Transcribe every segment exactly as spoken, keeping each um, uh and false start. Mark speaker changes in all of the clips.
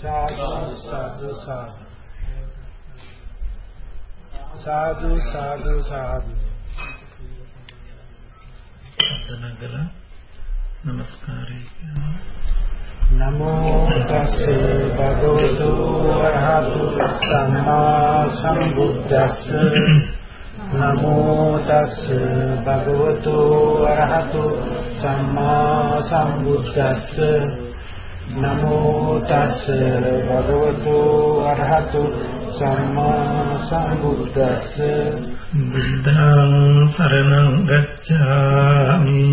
Speaker 1: Sadhu, sadhu, sadhu. Sadhu, sadhu, sadhu.
Speaker 2: Nagala, namaskari.
Speaker 1: Namo tassa bhagavato arahato samma sambuddhassa. Namo tassa bhagavato arahato samma sambuddhassa. Namo tassa bhagavato arahato samma sambuddhassa.
Speaker 2: Buddhaṃ saraṇaṃ gacchāmi.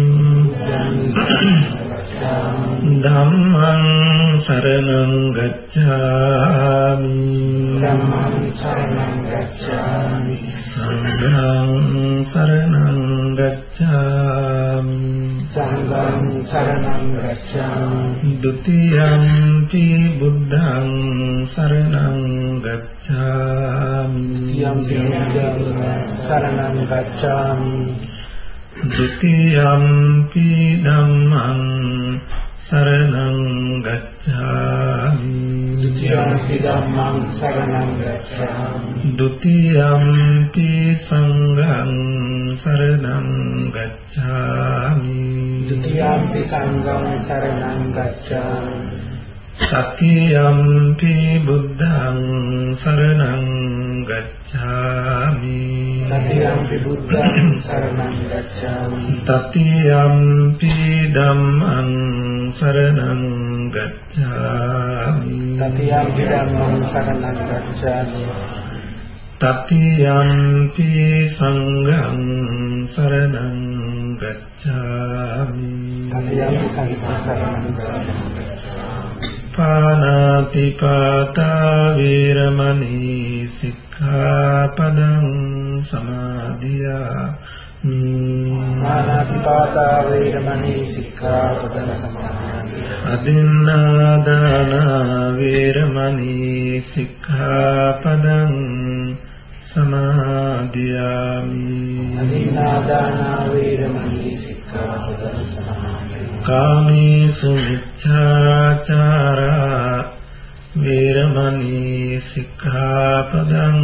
Speaker 2: Dhammaṃ saraṇaṃ gacchāmi.
Speaker 1: Dhammaṃ saraṇaṃ gacchāmi.
Speaker 2: Sanghaṃ saraṇaṃ gacchāmi.
Speaker 1: Sanghaṃ saraṇaṃ gacchāmi.
Speaker 2: Dutiyampi buddhaṃ saraṇaṃ gacchāmi.
Speaker 1: Dutiyampi buddhaṃ saraṇaṃ gacchāmi.
Speaker 2: Dutiyampi dhammaṃ saraṇaṃ gacchāmi.
Speaker 1: Dutiyampi dhammaṃ saraṇaṃ gacchāmi.
Speaker 2: Dutiyampi sanghaṃ saraṇaṃ gacchāmi.
Speaker 1: Dutiyampi sanghaṃ saraṇaṃ gacchāmi.
Speaker 2: Tatiyampi buddhaṃ saraṇaṃ gacchāmi.
Speaker 1: Tatiyampi buddhaṃ saraṇaṃ gacchāmi.
Speaker 2: Tatiyampi dhammaṃ saraṇaṃ gacchāmi.
Speaker 1: Tatiyampi dhammaṃ saraṇaṃ gacchāmi.
Speaker 2: Tatiyampi sanghaṃ saraṇaṃ gacchāmi.
Speaker 1: Tatiyampi sanghaṃ saraṇaṃ gacchāmi.
Speaker 2: Pānātipātā vīramani sikkhapadam samādhiyāmi.
Speaker 1: Pānātipātā vīramani sikkhapadam samādhiyāmi.
Speaker 2: Adinādānā vīramani sikkhapadam samādhiyāmi.
Speaker 1: Adinādānā vīramani sikkhapadam samādhiyāmi.
Speaker 2: Kāmesu miccācārā vīramani sikkhapadam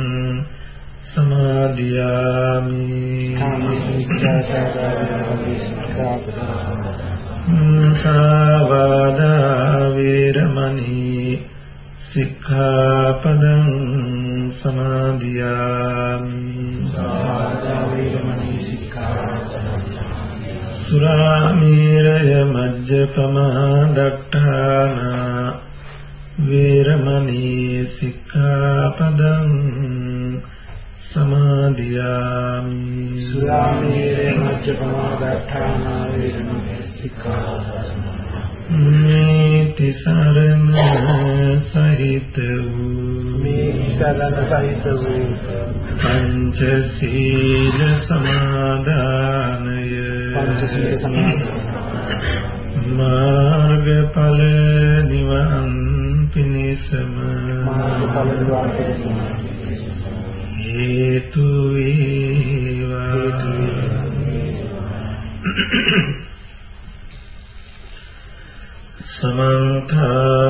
Speaker 2: samādhiyāmi.
Speaker 1: Kāmesu miccācārā vīramani sikkhapadam.
Speaker 2: Musāvādā vīramani sikkhapadam samādhiyāmi.
Speaker 1: Musāvādā vīramani sikkhapadam.
Speaker 2: Surāmēraya majjapamā daṭṭhānā vīramani sikkhapadam samādhiyāmi.
Speaker 1: Surāmēraya majjapamā daṭṭhānā vīramani sikkhapadam.
Speaker 2: Mēti sarana sahita vu.
Speaker 1: Mēti sarana sahita vu.
Speaker 2: Pañcasīla samādhānaya.
Speaker 1: Pañcasīla samādhānaya.
Speaker 2: Mārgapala nivaṇ pinisama.
Speaker 1: Mārgapala nivaṇ pinisama.
Speaker 2: Hetu eva. Samantha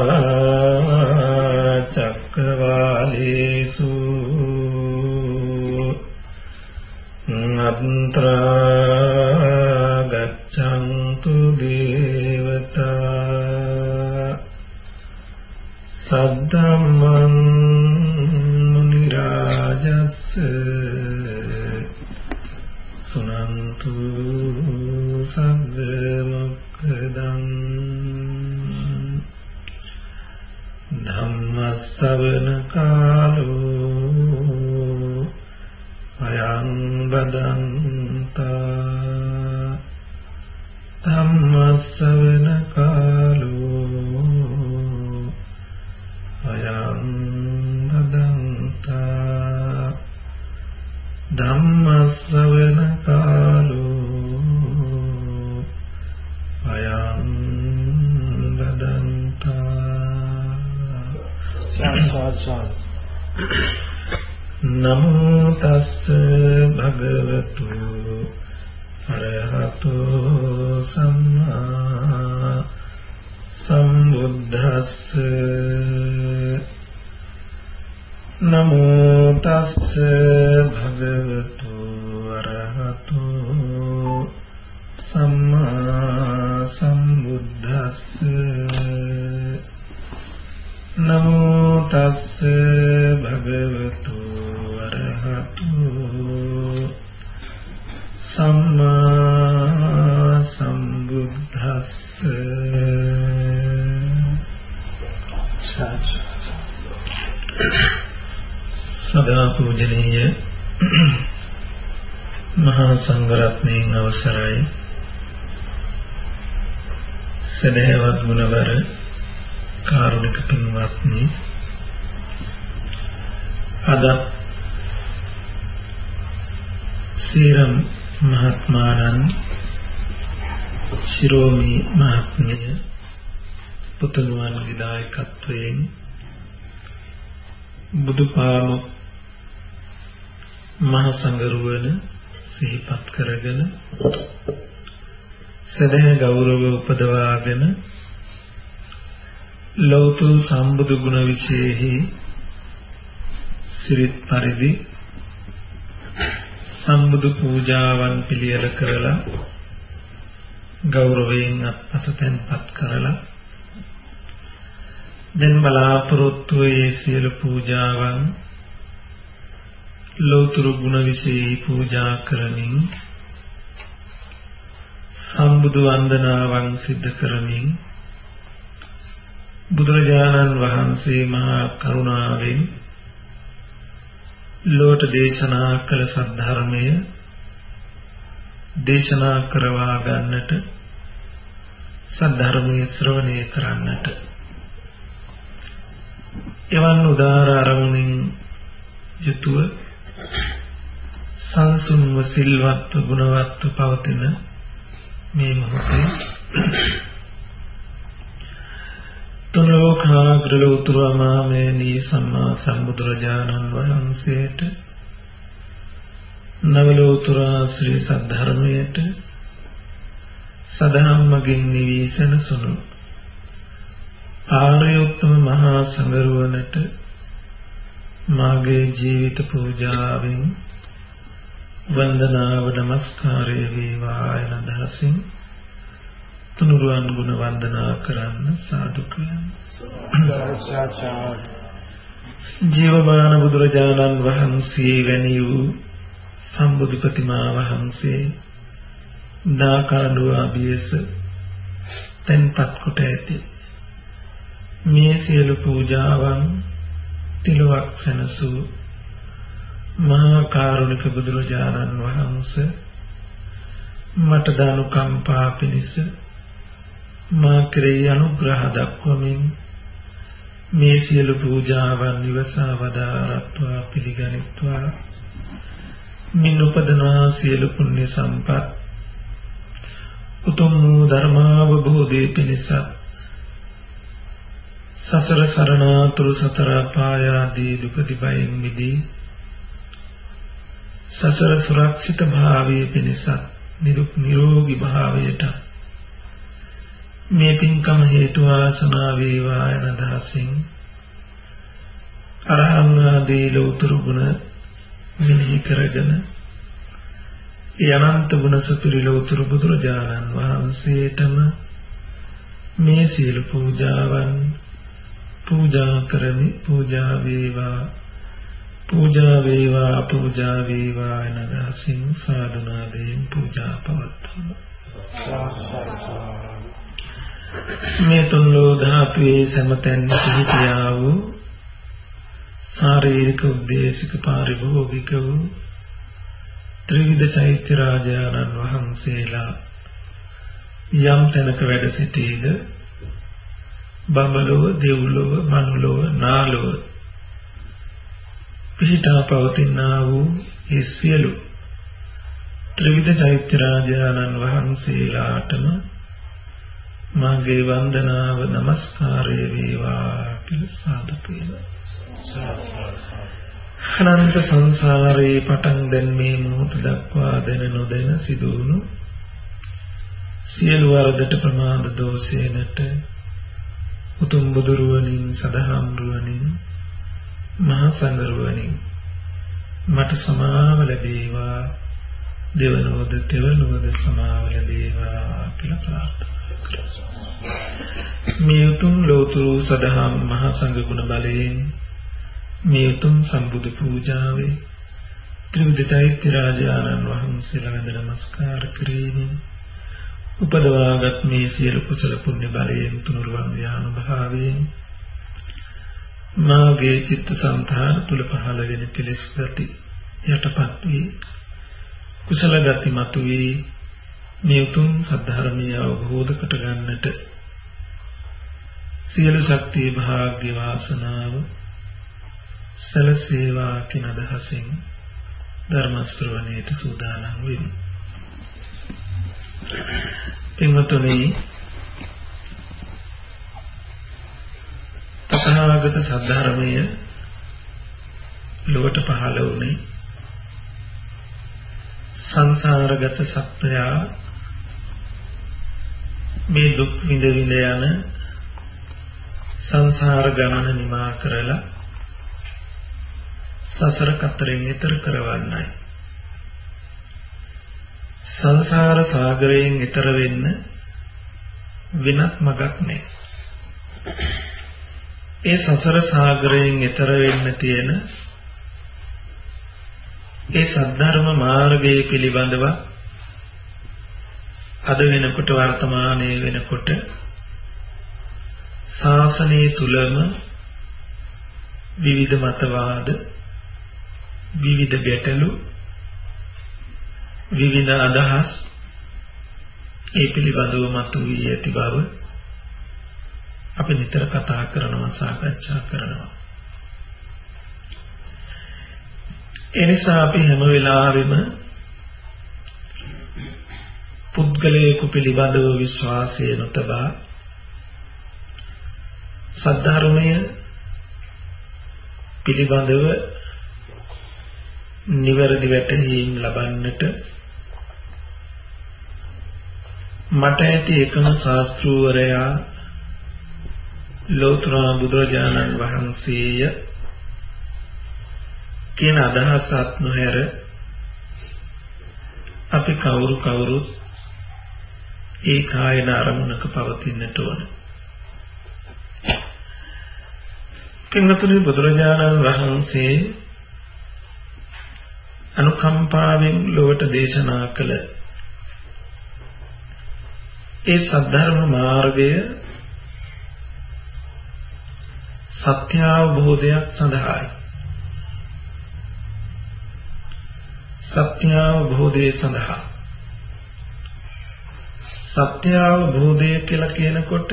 Speaker 2: cakkavālesu antra gaccantu devata saddhammaṃ munirājassa sunantu saggamakkadaṃ. Dhammasavana kālo ayaṃ badantā. Dhammasavana kālo ayaṃ badantā. Dhammasavana kālo ayaṃ badantā. Namo tassa bhagavato arahato samma sambuddhassa. සදා පූජනීය මහා සංඝරත්නයන් අවසරයි සදහවත් ගුණවර කාරුණික පින්වත්නි අද serum මහත්මාණන් Shiromi මහත්මිය පුතණුවන්ගේ දායකත්වයෙන් බුදුපාමොක් මහ සංඝරුවන සිහිපත් කරගෙන සදහ ගෞරව උපදවාගෙන ලෞතර සම්බුදු ගුණ විශේෂෙහි සිරිත් පරිදි සම්බුදු පූජාවන් පිළියෙල කරලා ගෞරවයෙන් අත්පසතෙන්පත් කරලා දැන් බලාපොරොත්තු වේ සියලු පූජාවන් ලෞතර ගුණ විශේෂී පූජා කරමින් සම්බුදු වන්දනාවන් සිද්ධ කරමින් බුදුරජාණන් වහන්සේ මහා කරුණාවෙන් ලෝට දේශනා කළ සද්ධර්මය දේශනා කරවා ගන්නට සද්ධර්මයේ ශ්‍රවණය කරන්නට එවන් උදාර අරමුණින් යුතුව සංසුන්ව සිල්වත්ව ගුණවත්ව පවතින මේ මොහොතේ තුන් ලෝකාග්‍ර ලෝතර මාමේනී සම්මා සම්බුදුරජාණන් වහන්සේට නව ලෝතර ශ්‍රී සද්ධර්මයට සදහම්මගින් නිවීසන සුණු ආර්ය උත්තම මහා සංඝරුවනට මාගේ ජීවිත පූජාවෙන් වන්දනාව නමස්කාරය වේවා යන දහසින් තුනුරුවන් ගුණ වන්දනා කරන්න සාදු කියන්න. ජීවමාන බුදුරජාණන් වහන්සේ වැනි වූ සම්බුදු ප්‍රතිමා වහන්සේ දාකාඩුව අභියස තෙන්පත් කොට ඇති මේ සියලු පූජාවන් තිලුවක් සැනසූ මහා කාරුණික බුදුරජාණන් වහන්සේ මට දානුකම්පා පිණිස මා කෙරෙහි අනුග්‍රහ දක්වමින් මේ සියලු පූජාවන් නිවසා වදාරත්වා පිළිගනිත්වා මින් උපදනා සියලු පුණ්‍ය සම්පත් උතුම් ධර්මාවබෝධයේ පිණිස සසර සරණාතුරු සතර පායාදී දුක දිබයින් මිදී සසර සුරක්ෂිත භාවයේ පිණිස නිරුක් නිරෝගී භාවයට මේ පින්කම හේතු වාසනා වේවා යන දහසින් අරහං ආදී ලෝතර ගුණ මෙනෙහි කරගෙන ඒ අනන්ත ගුණ සපිරි ලෝතර බුදුරජාණන් වහන්සේටම මේ සීල පූජාවන් පූජා කරමි පූජා වේවා පූජා වේවා පූජා වේවා යන දහසින් සාදුනාදයෙන් පූජා පවත්වමු. මේ තුන් ලෝ ධාතුවේ සමතෙන් සිටියා වූ ශාරීරික උද්දේශික පාරිභෝගික වූ ත්‍රිවිධ චෛත්‍ය රාජානන් වහන්සේලා යම් තැනක වැඩ සිටීද බඹලොව දෙව්ලොව මනුලොව නාලොව පිහිටා පවතිනා වූ ඒ සියලු ත්‍රිවිධ චෛත්‍ය රාජානන් වහන්සේලාටම මාගේ වන්දනාව නමස්කාරය වේවා කියලා සාදු කියනවා. අනන්ත සංසාරේ පටන් දැන් මේ මොහොත දක්වා දැන නොදැන සිදුවුණු සියලු වරදට ප්‍රමාද දෝෂේනට උතුම් බුදුරුවනින් සදහම් රුවනින් මහා සංඝරුවනින් මට සමාව ලැබේවා දෙවනෝද තෙවනෝද සමාව ලැබේවා කියලා ප්‍රාර්ථනා කරනවා. මේ උතුම් ලෝතුරු සදහම් මහා සංඝ ගුණ බලයෙන් මේ උතුම් සම්බුදු පූජාවේ ත්‍රිවිධ චෛත්‍ය රාජානන් වහන්සේලා වැඳ නමස්කාර කිරීමෙන් උපදවාගත් මේ සියලු කුසල පුණ්‍ය බලයෙන් තුනුරුවන් යාන භාවයෙන් මාගේ චිත්තසංතාන තුල පහළ වෙන කෙලෙස් ගති යටපත් වී කුසල ගති මතුවී මේ උතුම් සද්ධර්මීය අවබෝධ කොට ගන්නට සියලු ශක්තිය භාග්‍ය වාසනාව සලසේවා කින අදහසින් ධර්ම ශ්‍රවණයට සූදානම් වෙමි. පින්වතුනි, තථාගත සද්ධර්මය ලොවට පහළ වුණේ සංසාරගත සත්‍යය මේ දුක් විඳ විඳ යන සංසාර ගමන නිමා කරලා සසර කතරෙන් ඈතර කරවන්නයි. සංසාර සාගරයෙන් ඈතර වෙන්න වෙනත් මඟක් නැහැ. ඒ සසර සාගරයෙන් ඈතර වෙන්න තියෙන ඒ සද්ධර්ම මාර්ගය පිළිබඳව අද වෙනකොට වර්තමානයේ වෙනකොට ශාසනයේ තුලම විවිධ මතවාද, විවිධ ගැටලු, විවිධ අදහස් ඒ පිළිබඳව මතුවී ඇති බව අපි නිතර කතා කරනවා, සාකච්ඡා කරනවා. එනිසා අපි හැම වෙලාවෙම පුද්ගලයෙකු පිළිබඳව විශ්වාසය නොතබා සද්ධර්මය පිළිබඳව නිවැරදි වැටහීම් ලබන්නට මට ඇති එකම ශාස්ත්‍රූවරයා ලෝතර බුදුරජාණන් වහන්සේය කියන අදහසත් නොහැර අපි කවුරු කවුරුත් ඒ කායන අරමුණක පවතින්නට ඕන. කින්නතුනි, බුදුරජාණන් වහන්සේ අනුකම්පාවෙන් ලොවට දේශනා කළ ඒ සද්ධර්ම මාර්ගය සත්‍ය අවබෝධයක් සඳහායි. සත්‍ය අවබෝධය සඳහා සත්‍ය අවබෝධය කියලා කියනකොට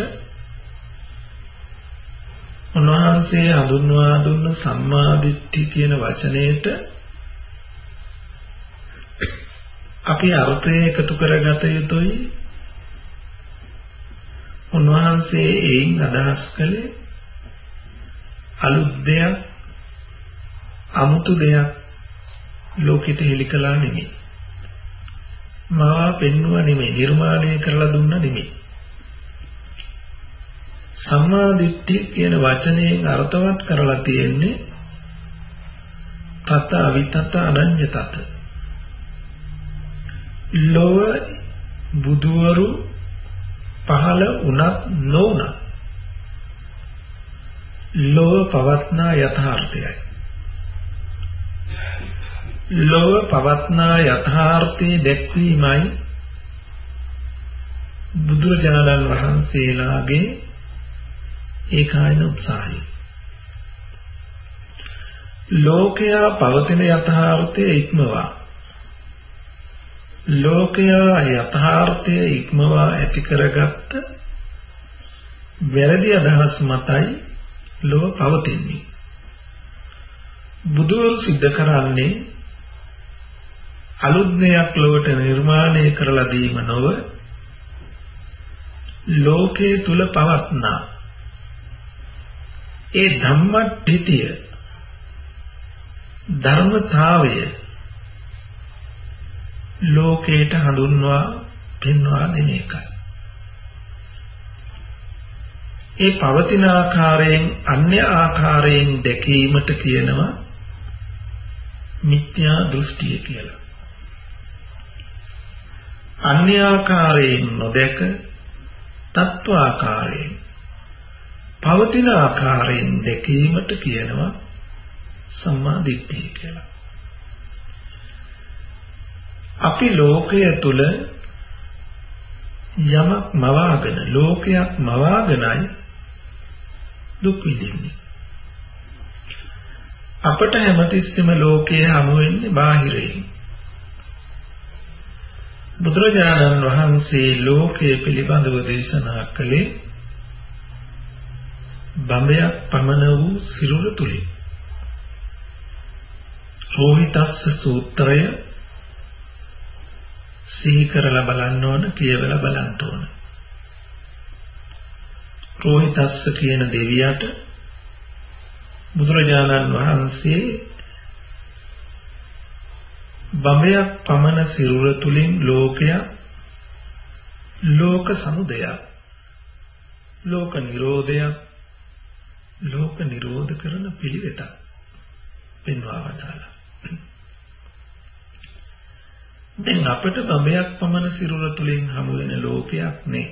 Speaker 2: උන්වහන්සේ හඳුන්වා දුන්න සම්මා දිට්ඨිය කියන වචනයට අපි අර්ථය එකතු කරගත යුතුයි. උන්වහන්සේ එයින් අදහස් කළේ අලුත් දෙයක්, අමුතු දෙයක් ලෝකෙට හෙළි කළා නෙමෙයි. මාව පෙන්වුවා නෙමෙයි, නිර්මාණය කරලා දුන්නා නෙමෙයි. සම්මා දිට්ඨිය කියන වචනයෙන් අර්ථවත් කරලා තියෙන්නේ තත අවිතත අනඤ්‍යතත. ලෝව බුදුවරු පහළ වුණත් නොවුණත් ලෝව පවත්නා යථාර්ථයයි. ලෝව පවත්නා යථාර්ථයේ දැක්වීමයි බුදුරජාණන් වහන්සේලාගේ ඒකායන උත්සාහය. ලෝකයා පවතින යථාර්ථය ඉක්මවා ලෝකයා යථාර්ථය ඉක්මවා ඇති කරගත්ත වැරදි අදහස් මතයි ලෝක පවතින්නේ. බුදුන් සිද්ධ කරන්නේ අලුත් දෙයක් ලොවට නිර්මාණය කරලා දීම නොව ලෝකයේ තුල පවත්නා ඒ ධම්මට්ඨිතිය ධර්මතාවය ලෝකයට හඳුන්වා පෙන්වා දෙන එකයි. ඒ පවතින ආකාරයෙන් අන්‍ය ආකාරයෙන් දැකීමට කියනවා මිත්‍යා දෘෂ්ටිය කියලා. අන්‍ය ආකාරයෙන් නොදැක තත්ත්ව ආකාරයෙන් පවතින ආකාරයෙන් දැකීමට කියනවා සම්මා දිට්ඨිය කියලා. අපි ලෝකය තුල යමක් මවාගෙන ලෝකයක් මවාගෙනයි දුක් විඳින්නේ. අපට හැමතිස්සෙම ලෝකයේ හමු වෙන්නේ බාහිරයෙන්. බුදුරජාණන් වහන්සේ ලෝකයේ පිළිබඳව දේශනා කළේ බඹයක් පමණ වූ සිරුර තුලින්. රෝහිතස්ස සූත්‍රය සිහි කරලා බලන්න ඕන, කියවලා බලන්න ඕන. රෝහිතස්ස කියන දෙවියට බුදුරජාණන් වහන්සේ බඹයක් පමණ සිරුර තුලින් ලෝකය, ලෝක සමුදය, ලෝක නිරෝධය, ලෝක නිරෝධ කරන පිළිවෙත පෙන්වා වදාළා. දැන් අපිට බඹයක් පමණ සිරුර තුලින් හමු වෙන ලෝකයක් නේ.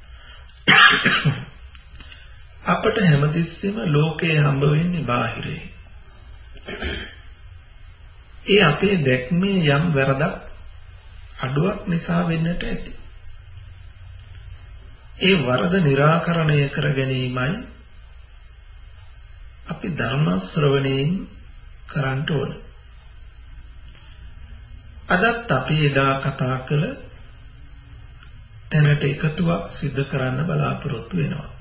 Speaker 2: අපට හැමතිස්සෙම ලෝකයේ හම්බ වෙන්නේ බාහිරේ. ඒ අපේ දැක්මේ යම් වැරදක් අඩුවක් නිසා වෙන්නට ඇති. ඒ වරද निराකරණය කර ගැනීමයි අපි ධර්ම ශ්‍රවණයෙන් කරන්න ඕන. අදත් අපි එදා කතා කළ තැනට එකතුවක් සිදු කරන්න බලාපොරොත්තු වෙනවා.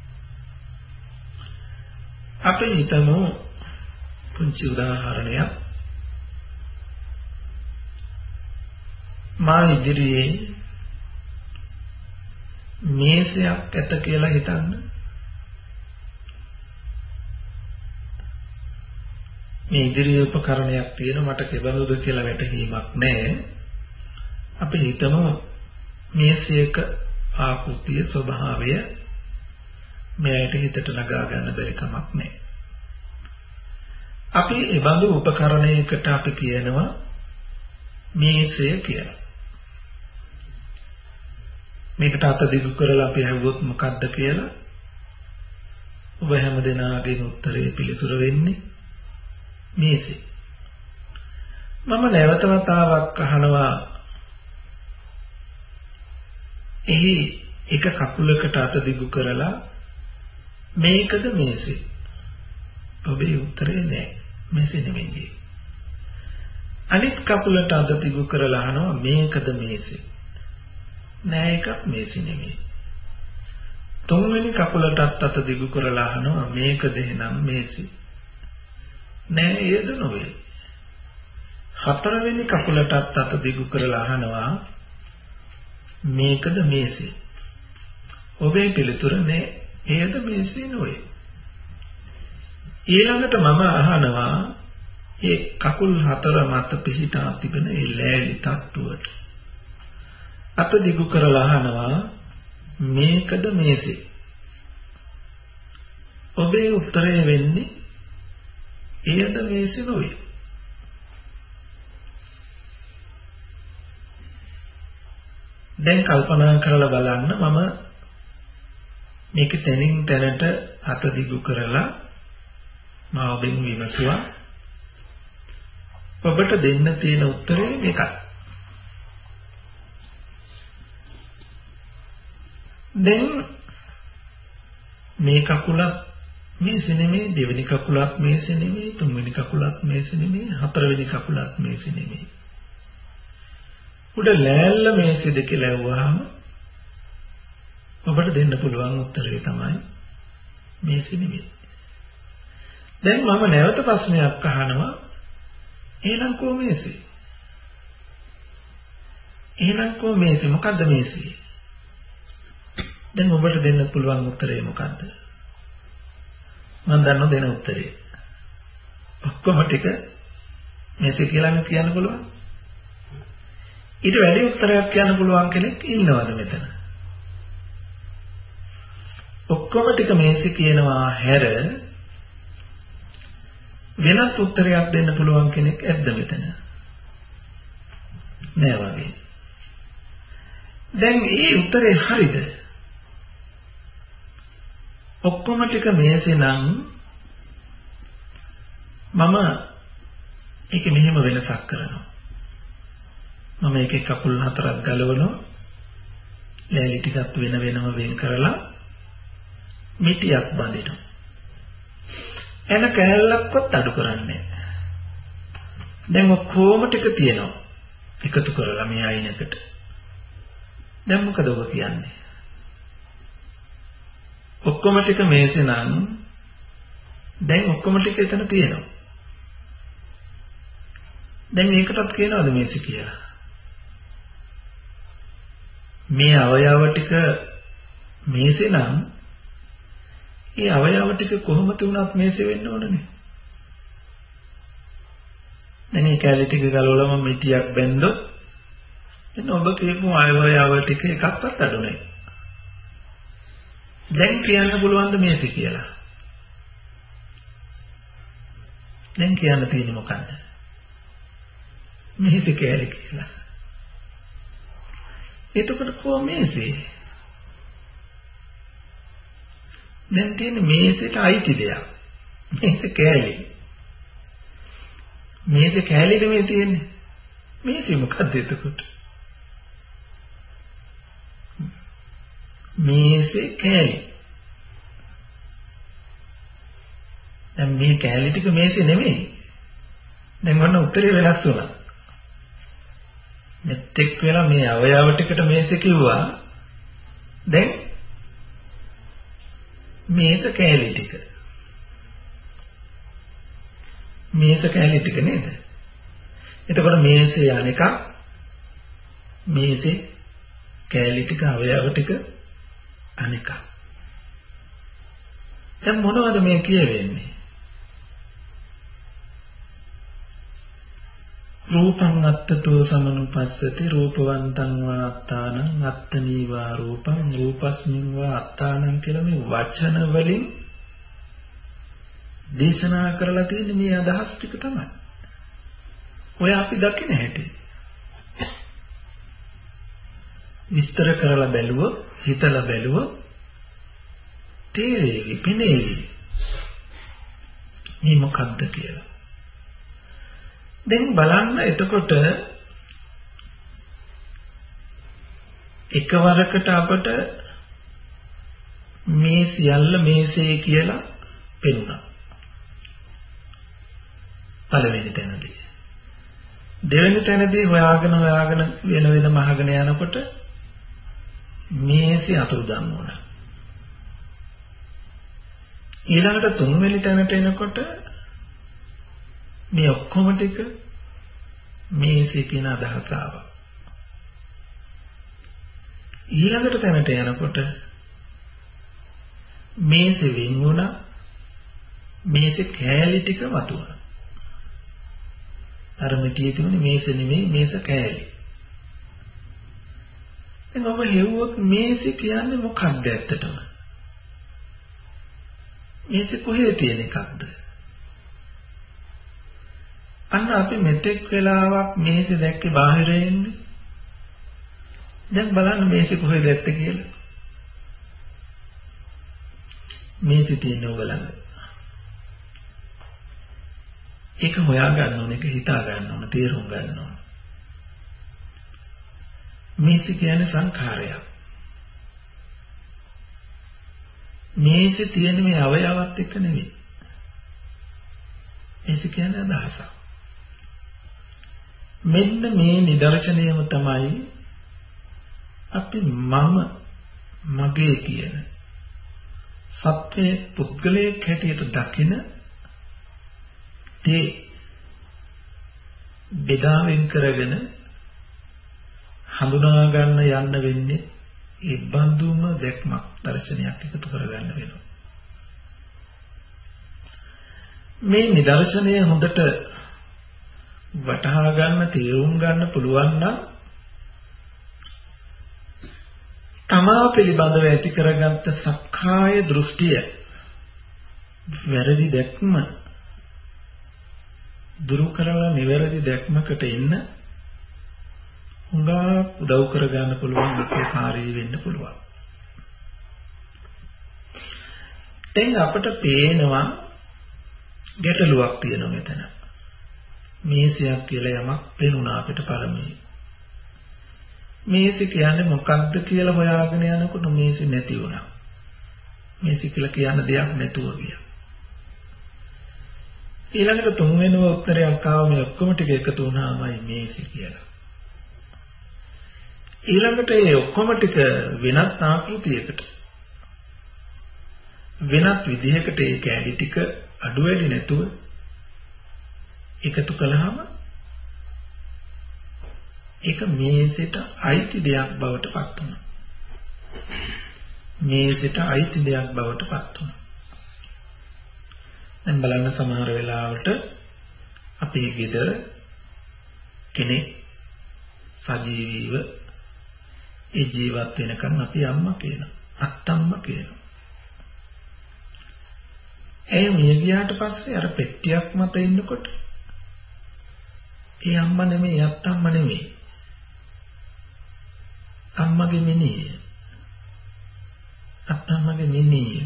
Speaker 2: අපි හිතමු පුංචි උදාහරණයක්. මා ඉදිරියේ මේසයක් ඇත කියලා හිතන්න. මේ ඉදිරියේ උපකරණයක් තියෙන මට කෙබඳුද කියලා වැටහීමක් නැහැ. අපි හිතමු මේසයක ආකෘතිය ස්වභාවය මෙයට හිතට නගා ගන්න බැරි කමක් නැහැ. අපි ඒ බඳු උපකරණයකට අපි කියනවා මේසය කියලා. මේකට අත දිගු කරලා අපි අහුවොත් මොකද්ද කියලා ඔබ හැම දෙනාගේම උත්තරේ පිළිතුර වෙන්නේ මේසෙ. මම නැවත වතාවක් අහනවා එහි එක කකුලකට අත දිගු කරලා මේකද මේසෙ? ඔබේ උත්තරේ නෑ, මේසෙ නෙමෙයි. අනිත් කකුලට අත දිගු කරලා අහනවා මේකද මේසෙ? නෑ, එකක් මේසෙ නෙමෙයි. තුන්වෙනි කකුලටත් අත දිගු කරලා අහනවා මේකද එහෙනම් මේසෙ? නෑ, ඒද නොවේ. හතරවෙනි කකුලටත් අත දිගු කරලා අහනවා මේකද මේසෙ? ඔබේ පිළිතුර නෑ, ඒද මේසෙ නොවේ. ඊළඟට මම අහනවා ඒ කකුල් හතර මත පිහිටා තිබෙන ඒ ලෑලි තට්ටුවට අත දිගු කරලා අහනවා මේකද මේසෙ? ඔබේ උත්තරය වෙන්නේ ඒද මේසෙ නොවේ. දැන් කල්පනා කරලා බලන්න, මම මේක තනින් තැනට අත දිගු කරලා මම ඔබෙන් විමසුවා ඔබට දෙන්න තියෙන උත්තරේ මේකයි. දැන් මේ කකුලත් මේසෙ නෙමෙයි, දෙවෙනි කකුලත් මේසෙ නෙමෙයි, තුන්වෙනි කකුලත් මේසෙ නෙමෙයි, හතරවෙනි කකුලත් මේසෙ නෙමෙයි. උඩ ලෑල්ල මේසෙද කියලා ඇහුවාම ඔබට දෙන්න පුළුවන් උත්තරේ තමයි මේසෙ නෙමෙයි. දැන් මම නැවත ප්‍රශ්නයක් අහනවා, එහෙනම් කො මේසෙ? එහෙනම් කො මේසෙ? මොකද්ද මේසෙ? දැන් ඔබට දෙන්න පුළුවන් උත්තරේ මොකද්ද? මම දන්නව දෙන උත්තරේ. ඔක්කොම ටික මේසෙ කියලා කියන්න පුළුවන්. ඊට වැඩි උත්තරයක් කියන්න පුළුවන් කෙනෙක් ඉන්නවද මෙතන? ඔක්කොම ටික මේසෙ කියනවා හැර වෙනත් උත්තරයක් දෙන්න පුළුවන් කෙනෙක් ඇද්ද මෙතන? නෑ වගේ. දැන් මේ උත්තරේ හරිද? ඔක්කොම ටික මේසෙ නම් මම ඒක මෙහෙම වෙනසක් කරනවා. මම එකේ කකුල් හතරක් ගලවනවා, ලෑලි ටිකක් වෙන වෙනම වෙන් කරලා මිටියක් බඳිනවා. එන කෑල්ලක්වත් අඩු කරන්නේ නැහැ. දැන් ඔක්කොම ටික තියෙනවා. එකතු කරලා මේ අයිනකට. දැන් මොකද ඔබ කියන්නේ? ඔක්කොම ටික මේසේ නම් දැන් ඔක්කොම ටික එතන තියෙනවා. දැන් ඒකටත් කියනවද මේසෙ කියලා? මේ අවයව ටික මේසේ නම් ඒ අවයව ටික කොහොම තුනක් මේසේ වෙන්න ඕනනේ. දැන් මේ කැලේ ටික ගලවලම මිටියක් බැන්දොත් එන්න ඔබ කියපු අවයව ටික එකක්වත් අඩු නැහැ. දැන් කියන්න පුළුවන් ද මේසෙ කියලා? දැන් කියන්න තියෙන්නේ මොකක්ද? මේසෙ කැලේ කියලා. එතකොට කොහොම මේසේ? දැන් තියෙන්නේ මේසෙට අයිති දෙයක්. මේසෙ කැලේ. මේසෙ කැලේද මේ තියෙන්නේ? මේසෙ මොකද්ද එතකොට? මේසෙ කැලේ. දැන් මේ කැලේ ටික මේසෙ නෙමෙයි. දැන් ඔන්න උත්තරේ වෙනස් වුණා. මෙතෙක් වෙලා මේ අවයව ටිකට මේසෙ කිව්වා. දැන් මේස කැලේ ටික. මේස කැලේ ටික නේද? එතකොට මේසේ අනික මේසේ කැලේ ටික අවයව ටික අනික. දැන් මොනවද මේ කියවෙන්නේ? රූපං අත්තතෝ සමනුපස්සති රූපවන්තං වා අත්තානං අත්තනී වා රූපං රූපස්මින් වා අත්තානං කියලා මේ වචන වලින් දේශනා කරලා තියෙන මේ අදහස් ටික තමයි. ඔය අපි දකින්න හැටි. විස්තර කරලා බැලුවොත්, හිතලා බැලුවොත් තේරෙවි, පෙනෙවි. මේ මොකක්ද කියලා. දැන් බලන්න එතකොට එකවරකට අපට මේ සියල්ල මේසේ කියලා පෙනුණා. පළවෙනි තැනදී. දෙවෙනි තැනදී හොයාගෙන හොයාගෙන වෙන වෙනම අහගෙන යනකොට මේසේ අතුරුදන් වුණා. ඊළඟට තුන්වෙනි තැනට එනකොට මේ ඔක්කොම ටික මේසේ කියන අදහස ආවා. ඊළඟට තැනට යනකොට මේසේ වෙන් වුණා. මේසේ කෑලි ටික වතුණා. අර මෙටියේ තිබුණේ මේසේ නෙමෙයි මේස කෑලි. දැන් ඔබ හෙව්වොත් මේසේ කියන්නේ මොකක්ද ඇත්තටම? මේසේ කොහේ තියෙන එකක්ද? අන්න අපි මෙතෙක් වෙලාවක් මේසේ දැක්කේ බාහිරින්. දැන් බලන්න මේසේ කොහෙද ඇත්තේ කියලා. මේසේ තියෙන ඔබ ළඟ. ඒක හොයා ගන්න ඕන, ඒක හිතා ගන්න ඕන, තේරුම් ගන්න ඕන. මේසේ කියන්නේ සංඛාරයක්. මේසේ තියෙන මේ අවයවත් එක්ක නෙවෙයි. මේසේ කියන්නේ අදහසක්. මෙන්න මේ නිදර්ශනයම තමයි අපි මම මගේ කියන සත්‍යයේ පුද්ගලයෙක් හැටියට දකින තේ බෙදාවෙන් කරගෙන හඳුනා ගන්න යන්න වෙන්නේ ඒ බඳුම දැක්මක් දර්ශනයක් එකතු කරගන්න වෙනවා. මේ නිදර්ශනය හොඳට වටහා ගන්න, තේරුම් ගන්න පුළුවන් නම් තමා පිළිබඳව ඇති කරගත්ත සක්කාය දෘෂ්ටිය, වැරදි දැක්ම දුරු කරලා නිවැරදි දැක්මකට එන්න හුඟා උදව් කරගන්න පුළුවන්, උපකාරී වෙන්න පුළුවන්. දැන් අපට පේනවා ගැටලුවක් තියෙනවා මෙතන. මේසයක් කියලා යමක් පෙනුණා අපිට පළමුවෙන්. මේසෙ කියන්නේ මොකක්ද කියලා හොයාගෙන යනකොට මේසෙ නැති වුණා. මේසෙ කියලා කියන දෙයක් නැතුව ගියා. ඊළඟට තුන්වෙනිව උත්තරයක් ආව මේ ඔක්කොම ටික එකතු වුණාමයි මේසි කියලා. ඊළඟට මේ ඔක්කොම ටික වෙනත් ආකෘතියකට වෙනත් විදිහකට ඒ කැලි ටික අඩු වැඩි නැතුව එකතු කළාම ඒක මේසෙට අයිති දෙයක් බවට පත් වෙනවා. මේසෙට අයිති දෙයක් බවට පත් වෙනවා. දැන් බලන්න සමහර වෙලාවට අපේ ගෙදර කෙනෙක් සජීවීව ඒ ජීවත් වෙනකන් අපි අම්මා කියනවා. අත්තම්මා කියනවා. ඒ මිය ගියාට පස්සේ අර පෙට්ටියක් මත ඉන්නකොට ඒ අම්මා නෙමෙයි අත්තම්මා නෙමෙයි. අම්මගේ මිනිහ. අත්තම්මගේ මිනිහ.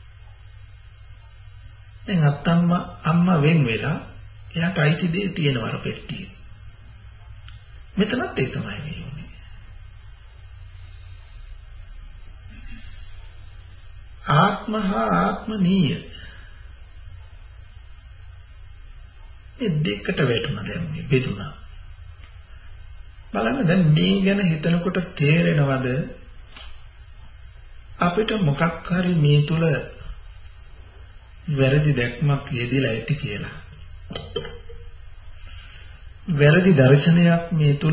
Speaker 2: දැන් අත්තම්මා අම්මා වෙන් වෙලා එයාට අයිති දේ තියෙනවා අර පෙට්ටිය. මෙතනත් ඒ තමයි වෙන්නේ. ආත්මහා ආත්මනීය. මේ දෙකට වැටුණා දැන් මේ බෙදුණා. බලන්න දැන් මේ ගැන හිතනකොට තේරෙනවද අපිට මොකක් හරි මේ තුල වැරදි දැක්මක් යෙදিলা ඇති කියලා. වැරදි දර්ශනයක් මේ තුල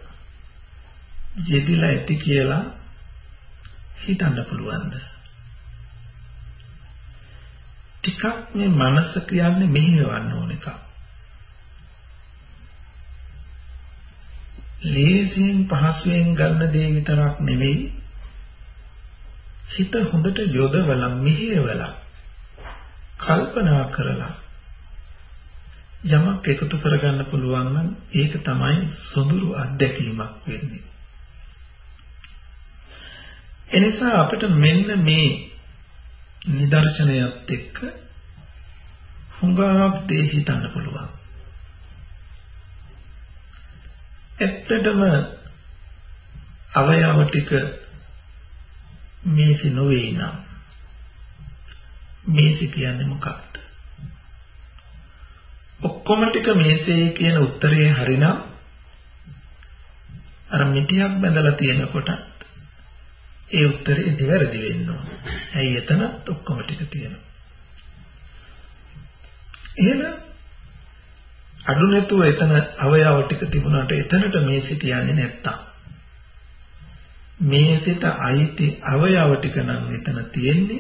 Speaker 2: යෙදিলা ඇති කියලා හිතන්න පුළුවන්ද? ටිකක් මේ මනස කියන්නේ මෙහෙවන්න ඕන එකක්. ලේසියෙන් පහසුවෙන් ගන්න දේ විතරක් නෙවෙයි හිත හොඳට යොදවලා මෙහෙवला කල්පනා කරලා යමක් එකතු කරගන්න පුළුවන් නම් ඒක තමයි සොඳුරු අත්දැකීමක් වෙන්නේ. එනිසා අපිට මෙන්න මේ නිදර්ශනයත් එක්ක හුඟක් දේ හිතන්න පුළුවන්. ඇත්තටම අවයව ටික මේසි නොවේ නම් මේසි කියන්නේ මොකක්ද? ඔක්කොම ටික මේසේ කියන උත්තරේ හරිනම් අර මිටියක් බඳලා තියෙනකොට ඒ උත්තරේ නිවැරදි වෙන්න ඕන. ඇයි එතනත් ඔක්කොම ටික තියෙනවා. එහෙනම් අඩු නැතුව එතන අවයව ටික තිබුණාට එතනට මේසි කියන්නේ නැත්තම් මේසෙට අයිති අවයව ටික නම් එතන තියෙන්නේ.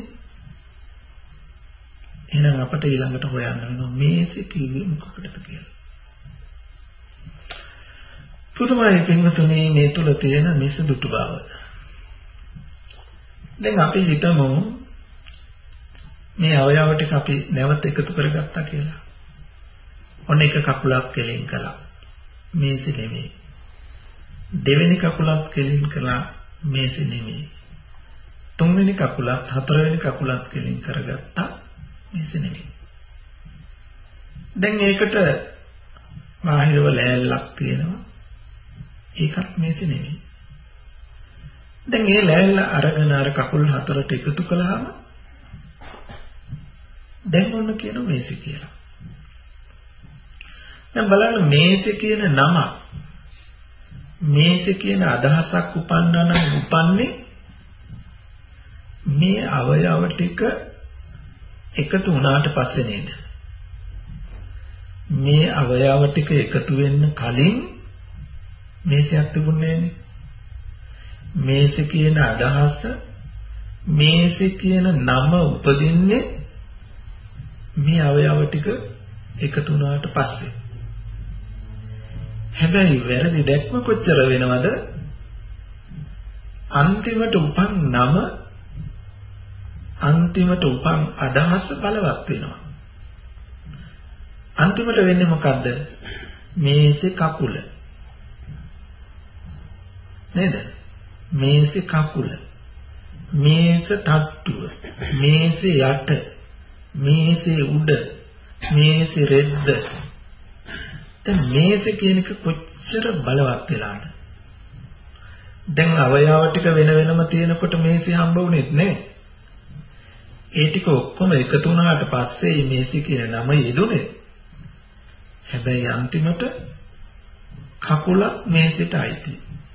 Speaker 2: එහෙනම් අපට ඊළඟට හොයන්න වෙනවා මේසෙ කිව්වේ මොකකටද කියලා. පුදුමයි පින්වතුනි මේ තුල තියෙන නිසඳුතු බව. දැන් අපි හිතමු මේ අවයව ටික අපි නැවත එකතු කරගත්තා කියලා. ඔන්න එක කකුලක් කෙලින් කළා. මේසෙ නෙමෙයි. දෙවෙනි කකුලක් කෙලින් කළා. මේසෙ නෙමෙයි. තුන්වෙනි කකුලත් හතරවෙනි කකුලත් කෙලින් කරගත්තා. මේසෙ නෙමෙයි. දැන් ඒකට බාහිරව ලෑල්ලක් තියෙනවා. ඒකත් මේසෙ නෙමෙයි. දැන් මේ ලෑල්ල අරගෙන අර කකුල් හතරට එකතු කළාම දැන් ඔන්න කියන මේසෙ කියලා. දැන් බලන්න මේසෙ කියන නම මේසෙ කියන අදහසක් උපන්නා නම් උපන්නේ මේ අවයව ටික එකතු වුණාට පස්සේ නේද? මේ අවයව ටික එකතු වෙන්න කලින් මේසයක් තිබුණේ නෑනේ. මේසෙ කියන අදහස මේසෙ කියන නම උපදින්නේ මේ අවයව ටික එකතු වුණාට පස්සේ. හැබැයි වැරදි දැක්ම කොච්චර වෙනවද? අන්තිමට උපන් නම අන්තිමට උපන් අදහස බලවත් වෙනවා. අන්තිමට වෙන්නේ මොකද්ද? මේසෙ කකුල. නේද? මේසෙ කකුල. මේස තට්ටුව. මේසෙ යට. මේසෙ උඩ. මේසෙ රෙද්ද. දැන් මේසෙ කියන එක කොච්චර බලවත් වෙලාද? දැන් අවයව ටික වෙන වෙනම තියෙනකොට මේසෙ හම්බ වුණෙත් නෑ. ඒ ටික ඔක්කොම එකතු වුණාට පස්සේ මේසෙ කියන නම යෙදුනේ. හැබැයි අන්තිමට කකුල මේසෙට අයිති.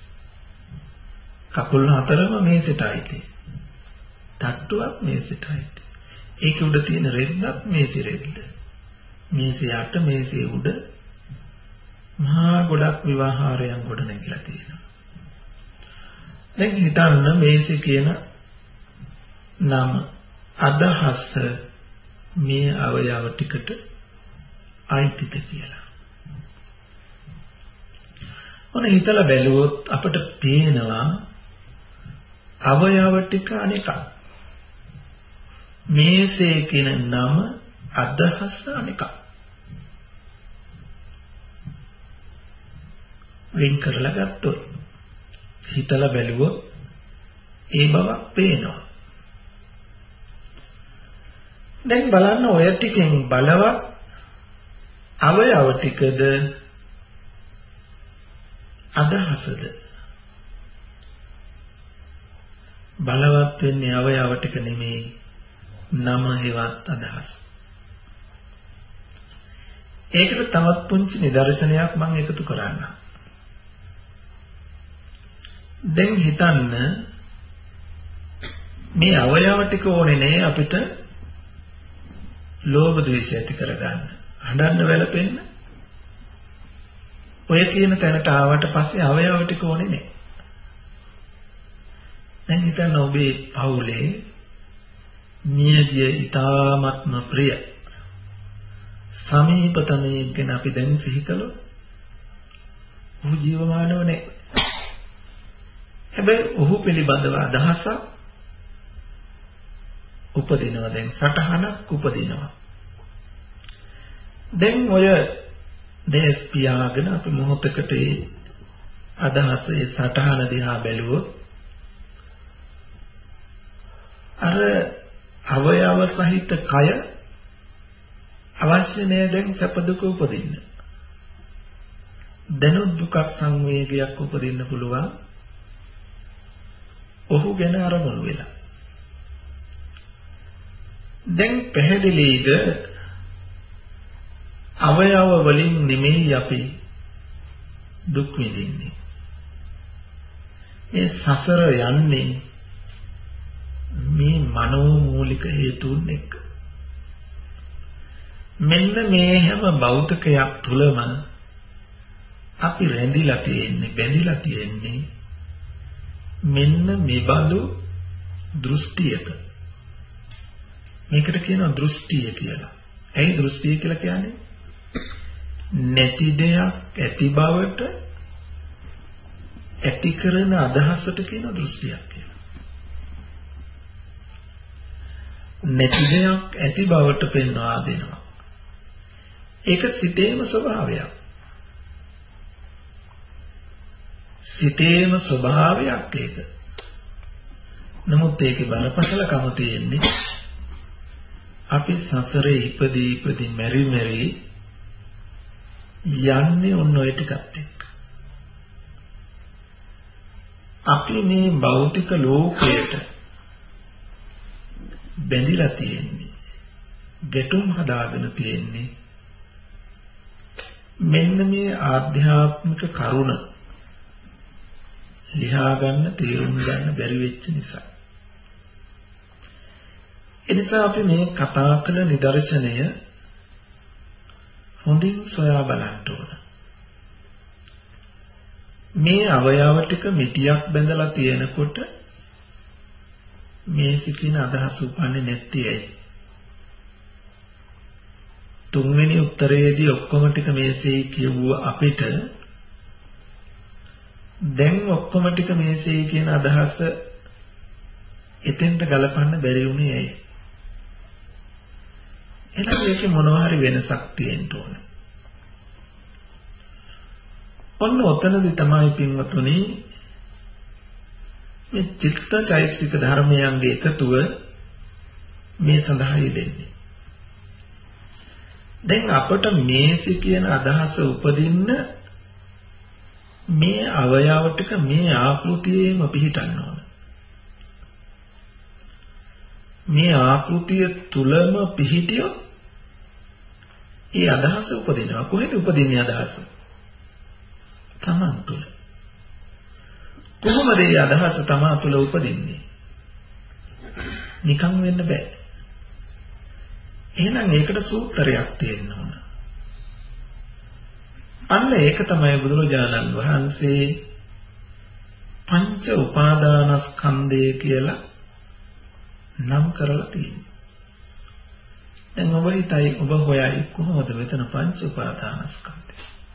Speaker 2: කකුල් හතරම මේසෙට අයිති. තට්ටුවක් මේසෙට අයිති. ඒක උඩ තියෙන රෙද්දක් මේසෙ රෙද්ද. මේසෙ යට මේසෙ උඩ මහා ගොඩක් විවාහාරයන් ගොඩ නැගිලා තියෙනවා. දැන් හිතන්න මේසෙ කියන නම අදහස මේ අවයව ටිකට අයිතිද කියලා. ඔන්න හිතලා බැලුවොත් අපිට පේනවා අවයව ටික අනෙකක්. මේසේ කියන නම අදහස අනෙකක්. වෙන් කරලා ගත්තොත් හිතලා බැලුවොත් ඒ බවක් පේනවා. දැන් බලන්න ඔය ටිකෙන් බලවත් අවයව ටිකද අදහසද? බලවත් වෙන්නේ අවයව ටික නෙමෙයි, නම හේවත් අදහස. ඒකට තවත් පුංචි නිදර්ශනයක් මම එකතු කරන්නම්. දැන් හිතන්න මේ අවයව ටික ඕනේ නේ අපිට ලෝභ ද්වේෂ ඇති කරගන්න, හඬන්න වැළපෙන්න. ඔය කියන තැනට ආවට පස්සේ අවයව ටික ඕනේ නේ. දැන් හිතන්න ඔබේ පවුලේ මියගිය ඊ타ත්ම ප්‍රිය සමීපතමයෙක් ගැන අපි දැන් සිහි කළොත් ඔහු ජීවමානව නැහැ. හැබැයි ඔහු පිළිබඳව අදහසක් උපදිනවා, දැන් සටහනක් උපදිනවා. දැන් ඔය දෙස් පියාගෙන අපි මොහොතකට ඒ අදහස ඒ සටහන දිහා බැලුවොත් අර අවයව සහිත කය අවශ්‍ය නෑ දැන් සැප දුක උපදින්න. දැනුත් දුකක් සංවේගයක් උපදින්න පුළුවන් ඔහු ගැන අරමුණු වෙලා. දැන් පැහැදිලිද අවයව වලින් නෙමෙයි අපි දුක් විඳින්නේ. මේ සසර යන්නේ මේ මනෝමූලික හේතුන් එක්ක. මෙන්න මේ හැම භෞතිකයක් තුලම අපි රැඳිලා තියෙන්නේ, බැඳිලා තියෙන්නේ මෙන්න මේ බඳු දෘෂ්ටියක. මේකට කියනවා දෘෂ්ටිය කියලා. ඇයි දෘෂ්ටිය කියලා කියන්නේ? නැති දෙයක් ඇති බවට ඇති කරන අදහසට කියන දෘෂ්ටියක් කියලා. නැති දෙයක් ඇති බවට පෙන්වා දෙනවා. ඒක සිතේම ස්වභාවයක්. සිතේම ස්වභාවයක් ඒක. නමුත් ඒකේ බරපතලකම තියෙන්නේ අපි සසරේ ඉපදී ඉපදී මෙරි මෙරි යන්නේ ඔන්න ඔය ටිකත් එක්ක. අපි මේ භෞතික ලෝකයට බැඳිලා තියෙන්නේ, ගැටුම් හදාගෙන තියෙන්නේ මෙන්න මේ ආධ්‍යාත්මික කරුණ ලියා ගන්න, තේරුම් ගන්න බැරි වෙච්ච නිසා. එනිසා අපි මේ කතා කළ නිදර්ශනය හොඳින් සොයා බලන්න ඕන. මේ අවයව ටික මිටියක් බැඳලා තියෙනකොට මේ සිකින අදහස උපන්නේ නැත්තේ ඇයි? තුන්වෙනි උත්තරයේදී ඔක්කොම ටික මේසෙයි කියවුව අපිට දැන් ඔක්කොම ටික මේසෙයි කියන අදහස එතෙන්ට ගලපන්න බැරි වුණේ ඇයි? එහෙනම් ඒකේ මොනවා හරි වෙනසක් තියෙන්න ඕන. ඔන්න ඔතනදී තමයි පින්වතුනි මේ චිත්තචෛතසික ධර්මයන්ගේ එකතුව මේ සඳහා යෙදෙන්නේ. දැන් අපට මේසි කියන අදහස උපදින්න මේ අවයව ටික මේ ආකෘතියේම පිහිටන්න ඕන. මේ ආකෘතිය තුලම පිහිටියොත් ඒ අදහස උපදිනවා. කොහෙද උපදින්නේ අදහස? තමන් තුළ. කොහොමද මේ අදහස තමන් තුළ උපදින්නේ? නිකන් වෙන්න බෑ. එහෙනම් ඒකට සූත්‍රයක් තියෙන්න ඕන. අන්න ඒක තමයි බුදුරජාණන් වහන්සේ පංච උපාදානස්කන්ධය කියලා නම් කරලා තියෙන්නේ. දැන් ඔබ හිතයි ඔබ හොයයි කොහොමද මෙතන පංච උපාදානස්කන්ධය?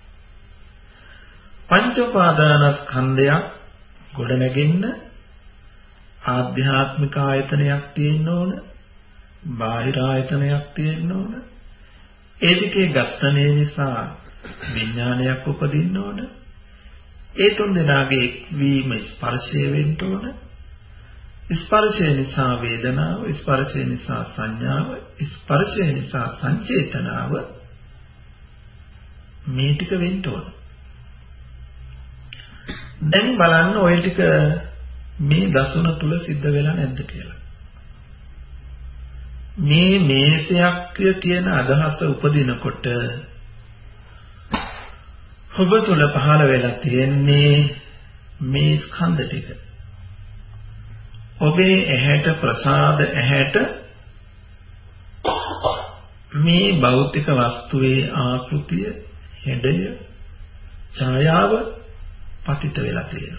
Speaker 2: පංච උපාදානස්කන්ධයක් ගොඩනගෙන්න ආධ්‍යාත්මික ආයතනයක් තියෙන්න ඕන, බාහිර ආයතනයක් තියෙන්න ඕන. ඒ දෙකේ ඝර්ෂණය නිසා විඥානයක් උපදින්න ඕන. ඒ තුන් දෙනාගේ එක්වීම ස්පර්ශය වෙන්න ඕන. ස්පර්ශය නිසා වේදනාව, ස්පර්ශය නිසා සංඥාව, ස්පර්ශය නිසා සංචේතනාව මේ ටික වෙන්න ඕන. දැන් බලන්න ඔය ටික මේ දසුන තුල සිද්ධ වෙලා නැද්ද කියලා. මේ මේසයක් කියන අදහස උපදිනකොට ඔබ තුල පහළ වෙලා තියෙන්නේ මේ ස්කන්ධ ටික. ඔබේ ඇහැට ප්‍රසාද ඇහැට මේ භෞතික වස්තුවේ ආකෘතිය, හැඩය, ඡායාව පතිත වෙලා තියෙනවා.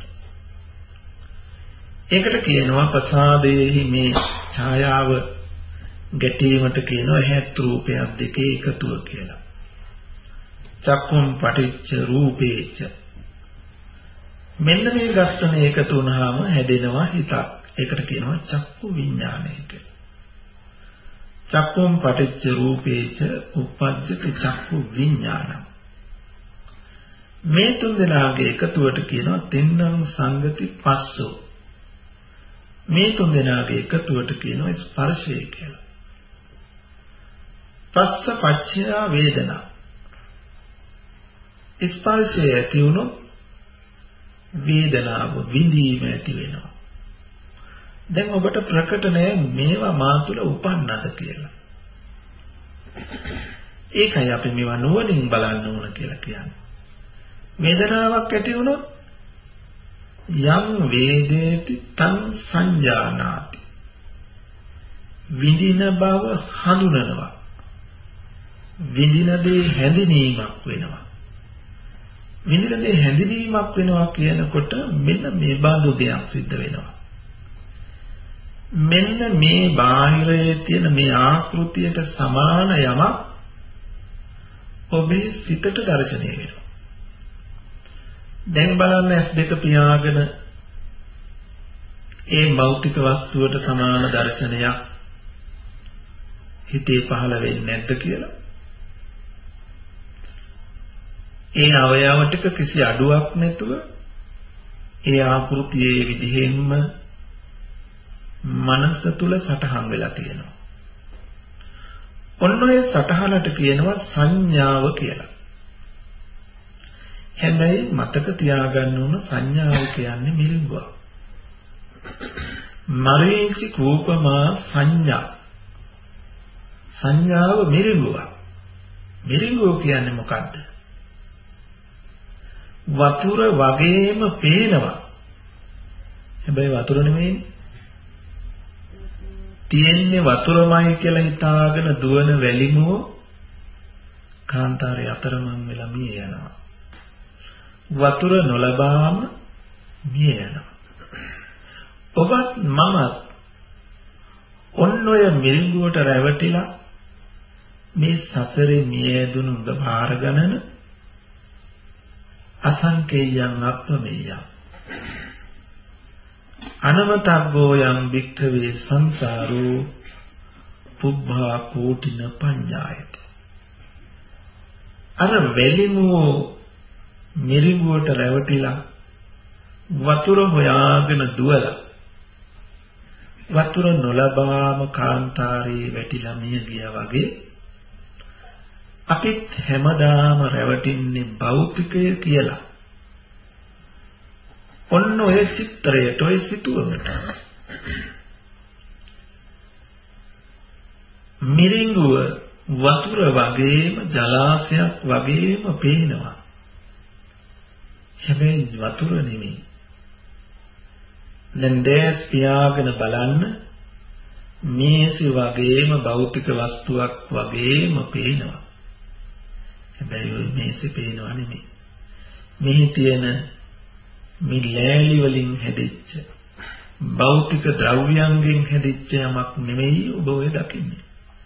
Speaker 2: ඒකට කියනවා ප්‍රසාදයේහි මේ ඡායාව ගැටීමට කියනවා ඇහත් රූපයක් දෙකේ එකතුව කියලා. චක්කුම් පටිච්ච රූපේච. මෙන්න මේ ඝර්ෂණ එකතු වුණාම හැදෙනවා හිතක්. ඒකට කියනවා චක්කු විඥානය කියලා. චක්කුම් පටිච්ච රූපේච උප්පජ්ජති චක්කු විඥානං. මේ තුන් දෙනාගේ එකතුවට කියනවා තින්නම් සංගති පස්සෝ. මේ තුන් දෙනාගේ එකතුවට කියනවා ස්පර්ශය කියලා. පස්ස පච්චය වේදනා. ස්පර්ශය ඇති වුණොත් වේදනාව විඳීම ඇති වෙනවා. දැන් ඔබට ප්‍රකට නෑ මේවා මා තුළ උපන්නද කියලා. ඒකයි අපි මේවා නුවණින් බලන්න ඕන කියලා කියන්නේ. වේදනාවක් ඇති වුණොත් යම් වේදේති තං සංජානාති. විඳින බව හඳුනනවා. විඳින දේ හැඳිනීමක් වෙනවා. විඳින දේ හැඳිනීමක් වෙනවා කියනකොට මෙන්න මේ බඳු දෙයක් සිද්ධ වෙනවා. මෙන්න මේ බාහිරයේ තියෙන මේ ආකෘතියට සමාන යමක් ඔබේ සිතට දැర్శණය වෙනවා. දැන් බලන්න ඇස් දෙක පියාගෙන ඒ භෞතික වස්තුවට සමාන දැర్శණයක් හිතේ පහළ වෙන්නේ නැද්ද කියලා? ඒ අවයව ටික කිසි අඩුවක් නැතුව ඒ ආකෘතියේ විදිහෙන්ම මනස තුල සටහන් වෙලා තියෙනවා. ඔන්න ඔය සටහනට කියනවා සංඥාව කියලා. හැබැයි මතක තියාගන්න ඕන සංඥාව කියන්නේ මිරිඟුවක්. මරීචි කූපමා සංඥා. සංඥාව මිරිඟුවක්. මිරිඟුව කියන්නේ මොකද්ද? වතුර වගේම පේනවා. හැබැයි වතුර නෙමෙයි. තියෙන්නේ වතුරමයි කියලා හිතාගෙන දුවන වැලිමුව කාන්තාරේ අතරමං වෙලා මිය යනවා. වතුර නොලබාම මිය යනවා. ඔබත් මමත් ඔන්න ඔය මිරිඟුවට රැවටිලා මේ සසරේ මිය යදුණු උදපාර ගණන අසංකේයං අප්‍රමේයං අනවතග්ගෝ යම් වික්ඛවේ සංසාරෝ පුබ්බා කෝටින පඤ්ඤායති. අර වැලිමුව මිරිඟුවට රැවටිලා වතුර හොයාගෙන දුවලා වතුර නොලබාම කාන්තාරේ වැටිලා මිය ගියා වගේ අපිත් හැමදාම රැවටින්නේ භෞතිකය කියලා. ඔන්න ඔය චිත්‍රයට ඔය සිතුවමට මිරිඟුව වතුර වගේම ජලාශයක් වගේම පේනවා. හැබැයි වතුර නෙමෙයි. දැන් දැස් පියාගෙන බලන්න මේසි වගේම භෞතික වස්තුවක් වගේම පේනවා. හැබැයි ওই මේසි පේනව නෙමෙයි. මෙහි තියෙන මේ ලෑලි වලින් හැදිච්ච භෞතික ද්‍රව්‍යයන්ගෙන් හැදිච්ච යමක් නෙමෙයි ඔබ ඔය දකින්නේ.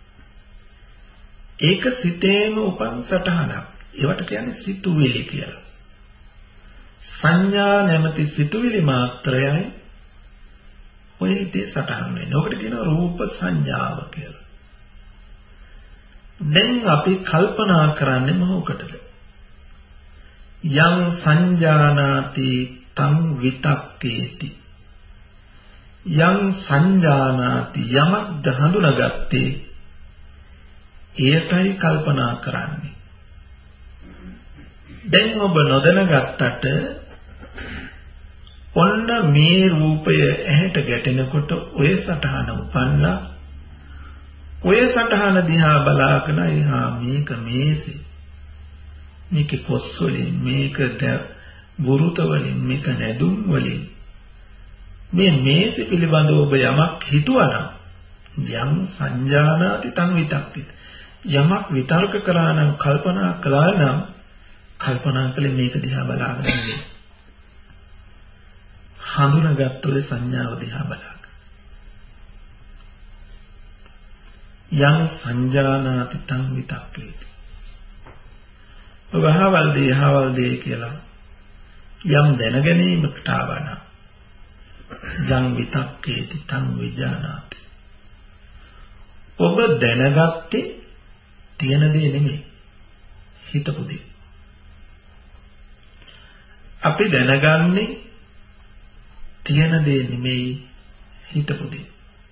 Speaker 2: ඒක සිතේම උපන් සටහනක්. ඒවට කියන්නේ සිතුවිලි කියලා. සංඥා නැමැති සිතුවිලි මාත්‍රයයි ඔය හිතේ සටහන් වෙන්නේ. ඔකට කියනවා රූප සංඥාව කියලා. දැන් අපි කල්පනා කරන්නේ මොකටද? යං සංජානාති තං විතක්කේති. යං සංජානාති යමක් හඳුනාගත්තේ එයටයි කල්පනා කරන්නේ. දැන් ඔබ නොදැනගත්තට ඔන්න මේ රූපය ඇහැට ගැටෙනකොට ඔය සටහන උපන්නා. ඔය සටහන දිහා බලාගෙන එහා මේක මේසෙ. මේක කොස් වලින් මේක බුරුත වලින් මේක නැදුම් වලින් මේ මේසෙ පිළිබඳව ඔබ යමක් හිතුවනම් යම් සංජානාති තං විතක්කේ. යමක් විතර්ක කරා නම් කල්පනා කළා නම් කල්පනා කළේ මේක දිහා බලාගෙන නෙවෙයි. හඳුනාගත්ත ඔය සංඥාව දිහා බලාගෙන. යම් සංජානාති තං විතක්කේ. ඔබ අහවල් දේ අහවල් දේ කියලා යම් දැනගැනීමකට ආවනම් යම් විතක්කේති තං විජානාති. ඔබ දැනගත්තේ තියෙන දේ නෙමෙයි හිතපු දේ. අපි දැනගන්නේ තියෙන දේ නෙමෙයි හිතපු දේ.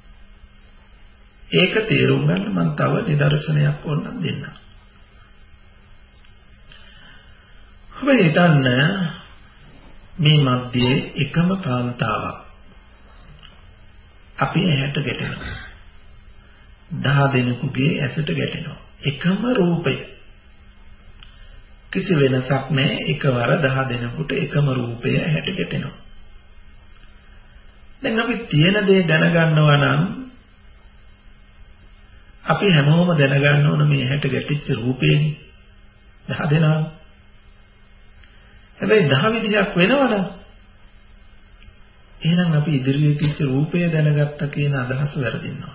Speaker 2: ඒක තේරුම් ගන්න මම තව නිදර්ශනයක් ඕනනම් දෙන්නම්. ඔබ හිතන්න මේ මැදේ එකම කාන්තාවක් අපි ඇහැට ගැටෙනවා. දහ දෙනෙකුගේ ඇසට ගැටෙනවා. එකම රූපය. කිසි වෙනසක් නැහැ. එකවර දහ දෙනෙකුට එකම රූපය ඇහැට ගැටෙනවා. දැන් අපි තියෙන දේ දැනගන්නවා නම් අපි හැමෝම දැනගන්න ඕන මේ ඇහැට ගැටිච්ච රූපේනේ. දහ දෙනා. හැබැයි දහ විදිහක් වෙනවනම් එහෙනම් අපි ඉදිරියේ තියච්ච රූපය දැනගත්ත කියන අදහස වැරදිනවා.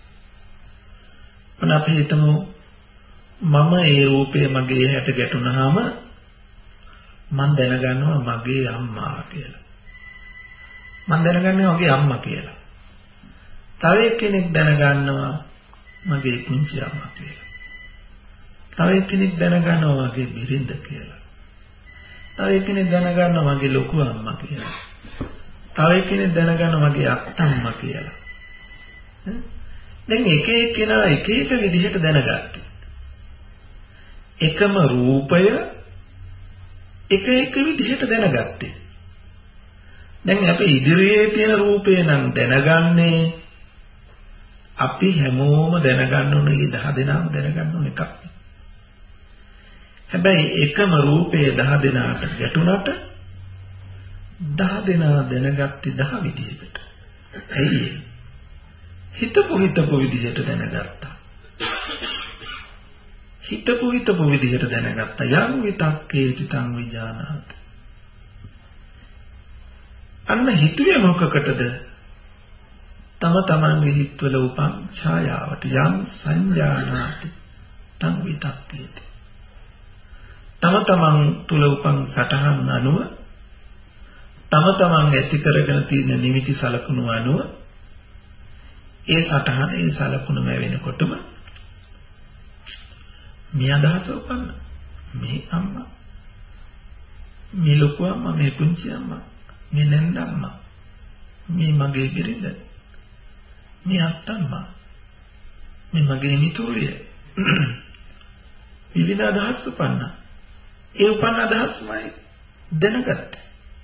Speaker 2: මොන අපි හිතමු මම ඒ රූපය මගේ ඇහැට ගැටුණාම මම දැනගන්නවා මගේ අම්මා කියලා. මම දැනගන්නවා මගේ අම්මා කියලා. තව කෙනෙක් දැනගන්නවා මගේ පුංචි අම්මා කියලා. තව කෙනෙක් දැනගන්නවා මගේ බිරිඳ කියලා. තව කෙනෙක් දැනගන්නවා මගේ ලොකු අම්මා කියලා. තව කෙනෙක් දැනගන්නවා මගේ අත්තම්මා කියලා. දැන් එක එක්කෙනා එක එක විදිහට දැනගත්තා. එකම රූපය එක එක විදිහට දැනගත්තේ. දැන් අපි ඉදිරියේ තියෙන රූපය නම් දැනගන්නේ අපි හැමෝම දැනගන්න ඕනේ මේ දහ දෙනාම දැනගන්න ඕන එකක්. හැබැයි එකම රූපය දහ දෙනාට ගැටුණාට දහ දෙනා දැනගත්තේ දහ විදිහකට. ඇයි? හිතපු හිතපු විදිහට දැනගත්තා. හිතපු හිතපු විදිහට දැනගත්තා. යම් විතක්කේති තං විජානාති. අන්න හිතුවේ මොකකටද? තම තමන්ගේ හිතවල උපන් ඡායාවට යම් සංජානාති තං විතක්කේති. තම තමන් තුල උපන් සටහන් අනුව තම තමන් ඇති කරගෙන තියෙන නිමිති සලකුණු අනුව ඒ සටහන ඒ සලකුණු වෙනකොටම මේ අදහස උපන්න. මේ අම්මා, මේ ලොකු අම්මා, මේ පුංචි අම්මා, මේ නැන්ද අම්මා, මේ මගේ බිරිඳ, මේ අත්තම්මා, මේ මගේ මිතුරිය. විවිධ අදහස් උපන්න. ඒ උපන්න අදහස්මයි දැනගත්තේ.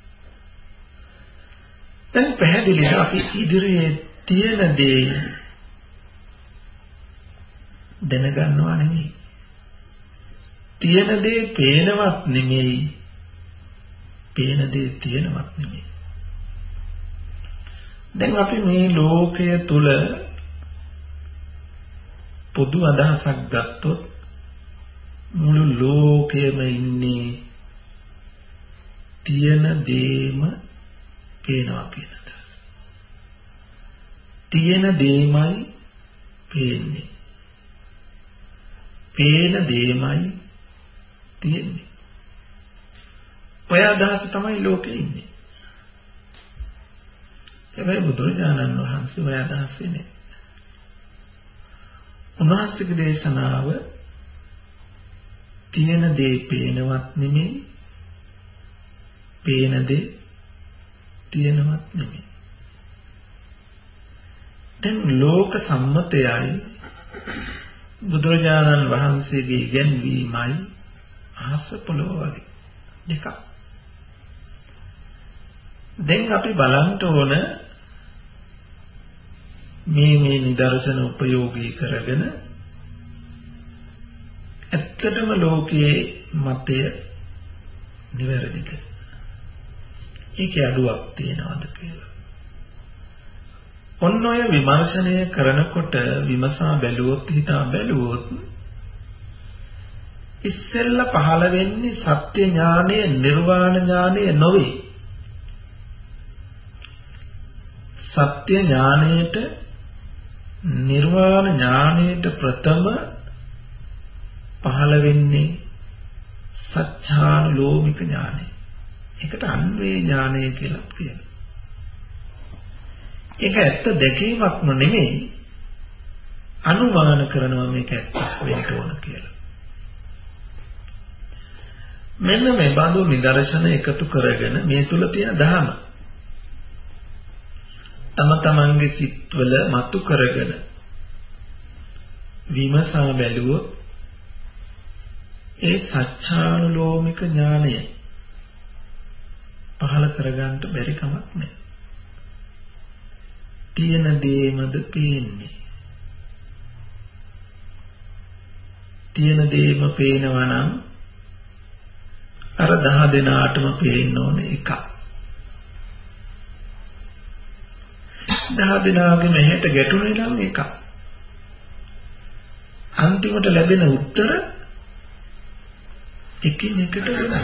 Speaker 2: දැන් පැහැදිලිව අපි ඉදිරියේ තියෙන දේ දැනගන්නවා නෙමෙයි. තියෙන දේ පේනවත් නෙමෙයි. පේන දේ තියෙනවත් නෙමෙයි. දැන් අපි මේ ලෝකය තුල පොදු අදහසක් ගත්තොත් මුළු ලෝකෙම ඉන්නේ තියෙන දේම පේනවා කියන එක. තියෙන දේමයි පේන්නේ. පේන දේමයි තියෙන්නේ. ඔය අදහස තමයි ලෝකෙ ඉන්නේ. හැබැයි බුදුරජාණන් වහන්සේ ඔය අදහස් ඉන්නේ. උන්වහන්සේගේ දේශනාව තියෙන දේ පේනවත් නෙමෙයි, පේන දේ තියෙනවත් නෙමෙයි. දැන් ලෝක සම්මතයයි බුදුරජාණන් වහන්සේගේ ඉගැන්වීමයි අහස පොළොව වගේ දෙකක්. දැන් අපි බලන්න ඕන මේ මේ නිදර්ශන උපයෝගී කරගෙන ඇත්තටම ලෝකයේ මතය නිවැරදිද? ඒකේ අඩුවක් තියෙනවද කියලා. ඔන්න ඔය විමර්ශනය කරනකොට විමසා බැලුවොත් හිතා බැලුවොත් ඉස්සෙල්ල පහළ වෙන්නේ සත්‍ය ඥානය, නිර්වාණ ඥානය නොවේ. සත්‍ය ඥානයට, නිර්වාණ ඥානයට ප්‍රථම පහළ වෙන්නේ සත්‍යානුලෝමික ඥානය. ඒකට අන්වේ ඥානය කියලා කියනවා. ඒක ඇත්ත දැකීමක්ම නෙමෙයි, අනුමාන කරනවා මේක ඇත්තක් වෙන්න ඕන කියලා. මෙන්න මේ බඳු නිදර්ශන එකතු කරගෙන මේ තුල තියෙන ධර්ම තම තමන්ගේ සිත්වල මතු කරගෙන විමසා බැලුවොත් ඒ සත්‍යානුලෝමික ඥානය පහළ කරගන්න බැරි කමක් නැහැ. තියෙන දේමද පේන්නේ. තියෙන දේම පේනවා නම් අර දහ දෙනාටම පේන්න ඕනේ එකක්. දහ දෙනාගේ මෙහෙට ගැටුනේ නම් එකක්. අන්තිමට ලැබෙන උත්තර එකින් එකට වෙනස්.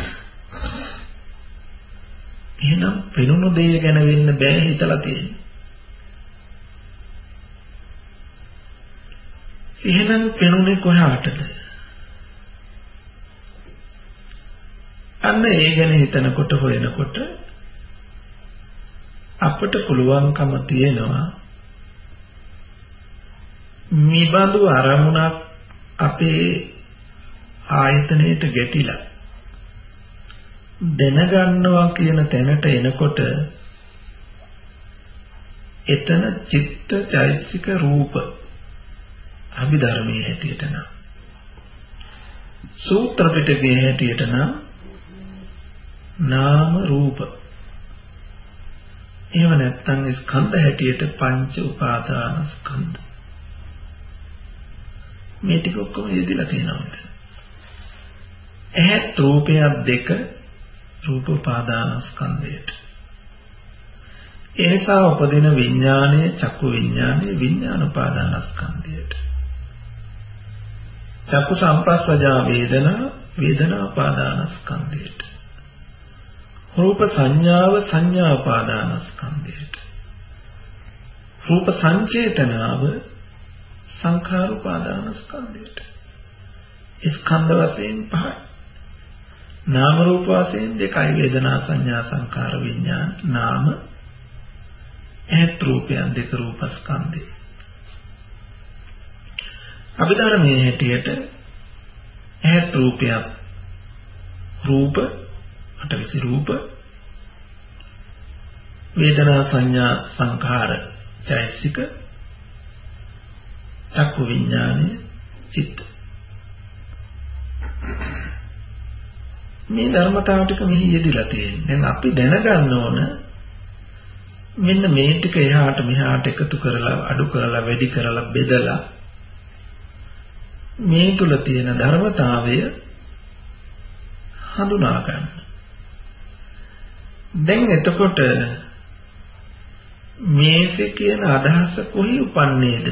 Speaker 2: එහෙනම් පෙනුණු දේ ගැන වෙන්න බෑ හිතලා තියෙන්නේ. එහෙනම් පෙනුනේ කොහාටද? අන්න ඒ ගැන හිතනකොට හොයනකොට අපට පුළුවන්කම තියෙනවා මිබඳු අරමුණක් අපේ ආයතනයට ගැටිලා දැනගන්නවා කියන තැනට එනකොට එතන චිත්ත චෛතසික රූප අභිධර්මයේ හැටියට නම් සූත්‍ර පිටකයේ හැටියට නම් නාම රූප, එහෙම නැත්නම් ස්කන්ධ හැටියට පංච උපාදාන ස්කන්ධ. මේ ටික ඔක්කොම යෙදিলা තියෙනවා. ඇහත් රූපයක් දෙක රූප උපාදාන ස්කන්ධයට. ඒ නිසා උපදින විඥානය චක්කු විඥානය විඥාන උපාදාන ස්කන්ධයට. චක්කු සම්පස්සජා වේදනා වේදනා උපාදාන ස්කන්ධයට. රූප සංඥාව සංඥා උපාදාන ස්කන්ධයට. රූප සංචේතනාව සංඛාර උපාදාන ස්කන්ධයට. ස්කන්ධ වශයෙන් පහයි. නාම රූප වශයෙන් දෙකයි. වේදනා සංඥා සංඛාර විඥාන නාම ඇත් රූපයන් දෙක රූප ස්කන්ධය. අභිධර්මයේ හැටියට ඇත් රූපයක් රූප අටවිසි රූප වේදනා සංඥා සංඛාර චෛතසික චක්කු විඥානය චිත්ත. මේ ධර්මතාව ටික මෙහි යෙදিলা තියෙනවා. දැන් අපි දැනගන්න ඕන මෙන්න මේ ටික එහාට මෙහාට එකතු කරලා අඩු කරලා වැඩි කරලා බෙදලා මේ තුල තියෙන ධර්මතාවය හඳුනා ගන්න. දැන් එතකොට මේසේ කියන අදහස කොහි උපන්නේද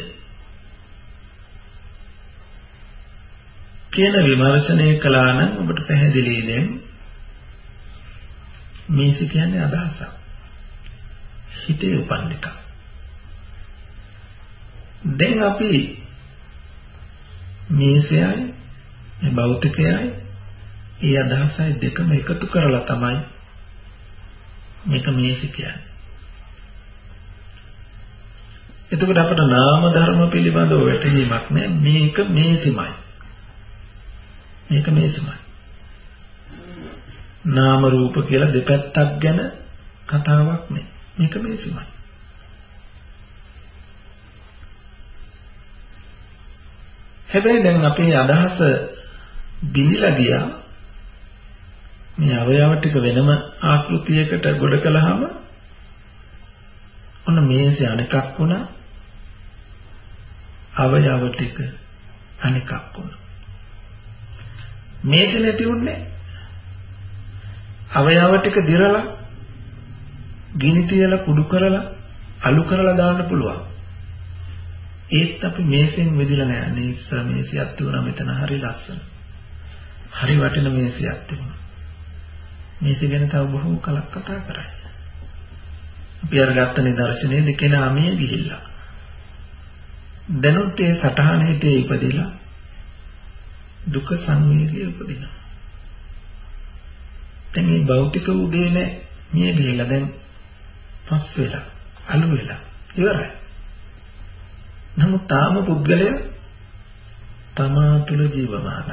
Speaker 2: කියන විමර්ශනය කළා නම් ඔබට පැහැදිලි දැන් මේසේ කියන්නේ අදහසක්. හිතේ උපන්න එක. දැන් අපි මේසයයි මේ භෞතිකයයි ඒ අදහසයි දෙකම එකතු කරලා තමයි මේක මේස කියන්නේ. එතකොට අපට නාම ධර්ම පිළිබඳව වැටහීමක් නෑ. මේක මේසෙමයි. මේක මේසෙමයි. නාම රූප කියලා දෙපැත්තක් ගැන කතාවක් නෑ. මේක මේසෙමයි. හැබැයි දැන් අපේ අදහස දිවිලා ගියා. මේ අවයව ටික වෙනම ආකෘතියකට ගොඩ කළාම ඔන්න මේසේ අනෙකක් වුණා. අවයව ටික අනෙකක් වුණා. මේසේ නැති වුණේ අවයව ටික දිරලා ගිනි තියලා කුඩු කරලා අලු කරලා දාන්න පුළුවන්. ඒත් අපි මේසෙන් වෙදිලා නෑ. නේස මේසියක් තිබුණා මෙතන හරි ලස්සන. හරි වටින මේසියක් තිබුණා. මේසෙ ගැන තව බොහෝ කලක් කතා කරා. අපි අර ගත්ත නිදර්ශනයේ දෙකේ නාමයේ ගිහිල්ලා. දැනුත් ඒ සටහනේදී ඉපදිලා දුක සංවේගය උපදිනවා. දැන් මේ භෞතික උදේ නෑ. මිය ගිහිල්ලා දැන් පස් වෙලා අලු වෙලා ඉවරයි. නමුත් තාම පුද්ගලයා තමා තුළ ජීවමානයි.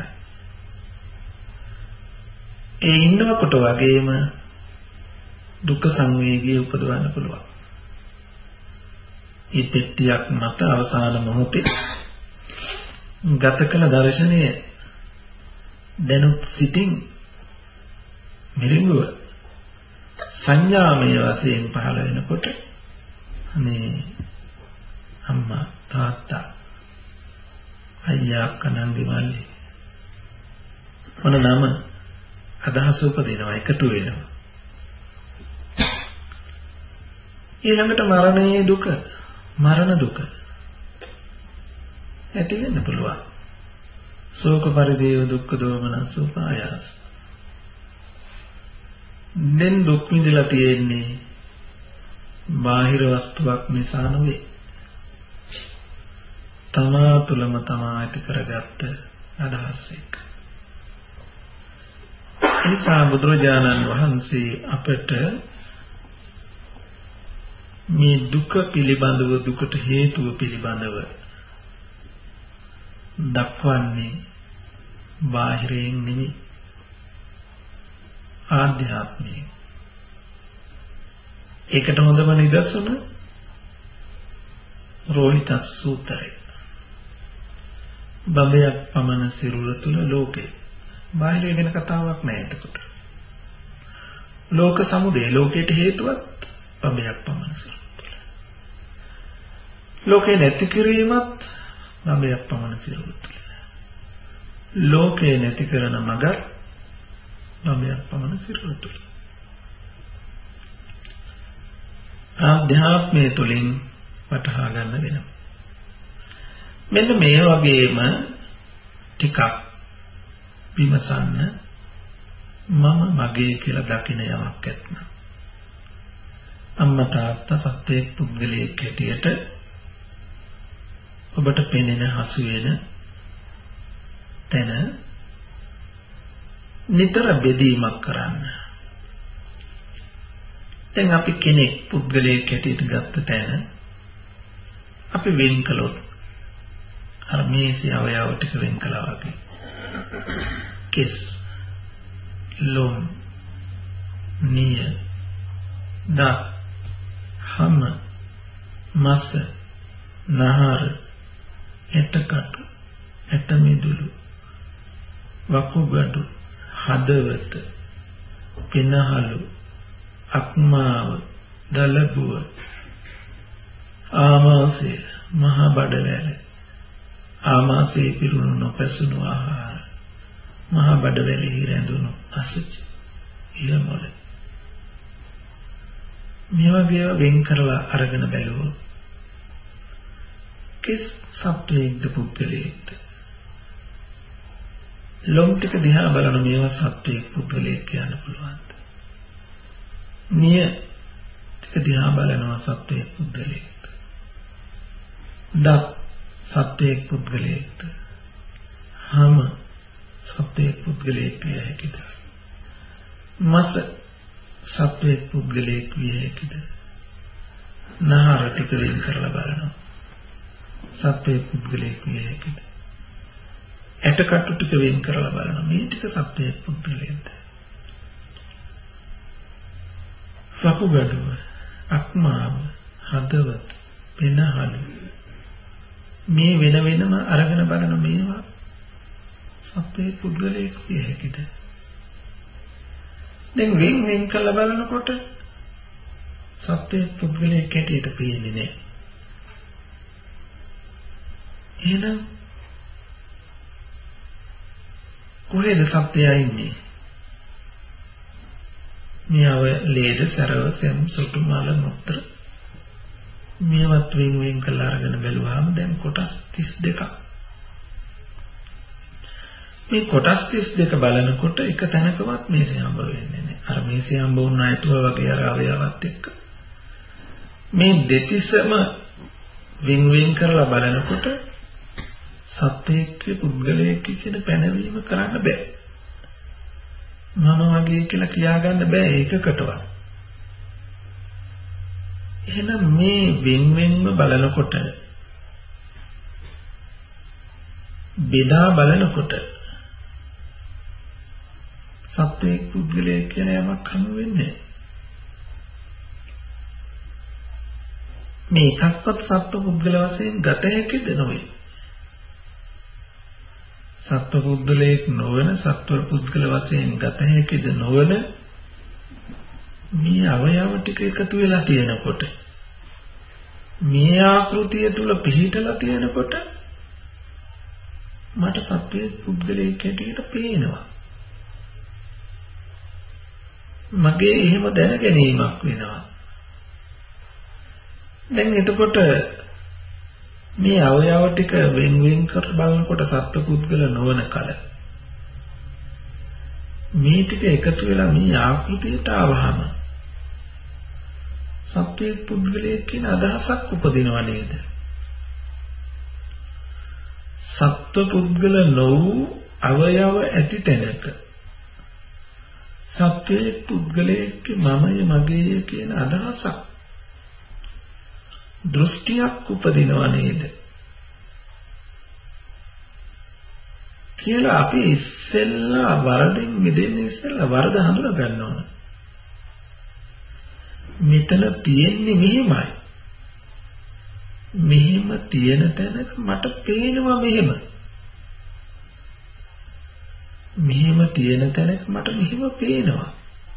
Speaker 2: ඒ ඉන්නකොට වගේම දුක් සංවේගය උපදවන්න පුළුවන්. ඒ පෙට්ටියක් මත අවසාන මොහොතේ ගත කළ දර්ශනය දැනුත් සිටින් මිරිඟුව සංඥාමය වශයෙන් පහළ වෙනකොට අනේ අම්මා තාත්තා අයියා කනංගි මල්ලි මොන නම අදහස උපදිනවා එකතු වෙනවා. ඊළඟට මරණයේ දුක මරණ දුක ඇති වෙන්න පුළුවන්. ශෝක පරිදේව දුක්ඛ දෝමන සුපායාස. දැන් දුක් විඳලා තියෙන්නේ බාහිර වස්තුවක් නිසා නෙවෙයි. තමා තුළම තමා ඇති කරගත්ත අදහස් එක්ක. එනිසා බුදුරජාණන් වහන්සේ අපට මේ දුක පිළිබඳව දුකට හේතුව පිළිබඳව දක්වන්නේ බාහිරයෙන් නෙවෙයි ආධ්‍යාත්මයෙන්. ඒකට හොඳම නිදර්ශන රෝහිත සූත්‍රය. බඹයක් පමණ සිරුර තුල ලෝකේ බාහිර වෙන කතාවක් නෑ. එතකොට ලෝක සමුදය ලෝකයට හේතුවත් බඹයක් පමණ සිරුර තුල. ලෝකේ නැති කිරීමත් බඹයක් පමණ සිරුර තුල. ලෝකේ නැති කරන මඟ බඹයක් පමණ සිරුර තුල. ආධ්‍යාත්මයේ තුලින් වටහා ගන්න වෙනවා. මෙන්න මේ වගේම ටිකක් විමසන්න මම මගේ කියලා දකින යමක් ඇත්නම් අම්මා තාත්තා සත්‍යයේ පුද්ගලයෙක් හැටියට ඔබට පෙනෙන හසු වෙන තැන නිතර බෙදීමක් කරන්න. දැන් අපි කෙනෙක් පුද්ගලයෙක් හැටියට ගත්ත තැන අපි වෙන් කළොත් අර මේසේ අවයව ටික වෙන් කළා වගේ කෙස් ලොම් නිය දත් හම මස නහර එතකට එතමිදුළු වකුගඩු හදවත පිනහලු අක්මාව දලබුව ආමාශය මහ බඩවැල ආමාශයේ පිරුණු නොපැසුණු ආහාර, මහා බඩවැලෙහි රැඳුණු අසුචි, ඉරමොළ මේ වගේ වෙන් කරලා අරගෙන බැලුවොත් කිස් සත්වයේද පුද්ගලයෙක්ද? ලොම් ටික දිහා බලන මේවා සත්වයේ පුද්ගලයෙක් කියන්න පුළුවන්ද? නිය ටික දිහා බලනවා සත්වයේ පුද්ගලයෙක්ද? දත් සත්වයේ පුද්ගලයෙක්ද? හම සත්වයේ පුද්ගලයෙක් විය හැකිද? මස සත්වයේ පුද්ගලයෙක් විය හැකිද? නහර ටික වෙන් කරලා බලනවා සත්වයේ පුද්ගලයෙක් විය හැකිද? ඇටකටු ටික වෙන් කරලා බලනවා මේ ටික සත්වයේ පුද්ගලයෙක්ද? වකුගඩුව, අක්මාව, හදවත, පෙනහළු මේ වෙන වෙනම අරගෙන බලන මේවා සත්වයේ පුද්ගලයෙක් විය හැකිද? දැන් වෙන් වෙන් කරලා බලනකොට සත්වයේ පුද්ගලයෙක් හැටියට පේන්නේ නැහැ. එහෙනම් කොහෙද සත්‍යය ඉන්නේ? මෙයව ලේද සරව සම් සොටු මාල මුත්‍ර මේවත් වෙන් වෙන් කරලා අරගෙන බැලුවාම දැන් කොටස් තිස් දෙකක්. මේ කොටස් තිස් දෙක බලනකොට එක තැනකවත් මේසේ හම්බ වෙන්නේ නැහැ. අර මේසේ හම්බ වුණ අයතුව වගේ අර අවයවත් එක්ක මේ දෙතිසම වෙන් වෙන් කරලා බලනකොට සත්‍යයේ පුද්ගලයෙක් කියන පැනවීම කරන්න බෑ. මම වගේ කියලා කියාගන්න බෑ ඒකකටවත්. එහෙනම් මේ වෙන් වෙන්ම බලනකොට බෙදා බලනකොට සත්‍යයේ පුද්ගලයෙක් කියන යමක් හමු වෙන්නේ මේ එකක්වත් සත්ව පුද්ගල වශයෙන් ගත හැකිද නොවේ? සත්ව පුද්ගලයෙක් නොවන සත්ව පුද්ගල වශයෙන් ගත හැකිද නොවන මේ අවයව ටික එකතු වෙලා තියෙනකොට මේ ආකෘතිය තුල පිහිටලා තියෙනකොට මට සත්වයේ පුද්ගලයෙක් හැටියට පේනවා. මගේ එහෙම දැන ගැනීමක් වෙනවා. දැන් එතකොට මේ අවයව ටික වෙන් වෙන් කර බලනකොට සත්ව පුද්ගල නොවන කල මේ ටික එකතු වෙලා මේ ආකෘතියට ආවහම සත්වයේ පුද්ගලයෙක් කියන අදහසක් උපදිනව නේද? සත්ව පුද්ගල නොවූ අවයව ඇති තැනක සත්වයේ පුද්ගලයෙක් මමයි මගේය කියන අදහසක් දෘෂ්ටියක් උපදිනව නේද කියලා අපි ඉස්සෙල්ලා වරදින් මිදෙන්න ඉස්සෙල්ලා වරද හඳුනා ගන්න ඕන. මෙතන තියෙන්නේ මෙහෙමයි. මෙහෙම තියෙන තැනක මට පේනවා මෙහෙම. මෙහෙම තියෙන තැනක මට මෙහෙම පේනවා.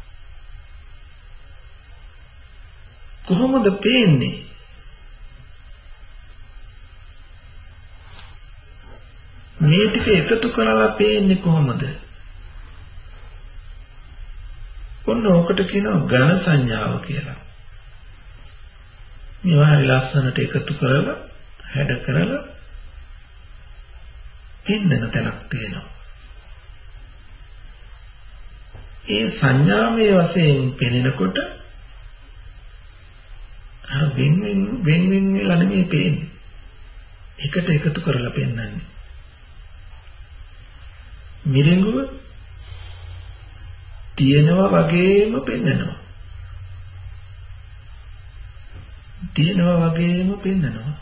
Speaker 2: කොහොමද පේන්නේ? මේ ටික එකතු කරලා පේන්නේ කොහොමද? ඔන්න ඕකට කියනවා ඝන සංඥාව කියලා. මේවා හරි ලස්සනට එකතු කරලා හැඩ කරලා පෙන්වන තැනක් තියෙනවා. ඒ සංඥාමය වශයෙන් පෙනෙනකොට අර වෙන වෙන වෙන වෙන වෙලා නෙමෙයි පේන්නේ. එකට එකතු කරලා පෙන්වන්නේ. මිරිඟුව තියෙනවා වගේම පෙන්නනවා. තියෙනවා වගේම පෙන්නනවා.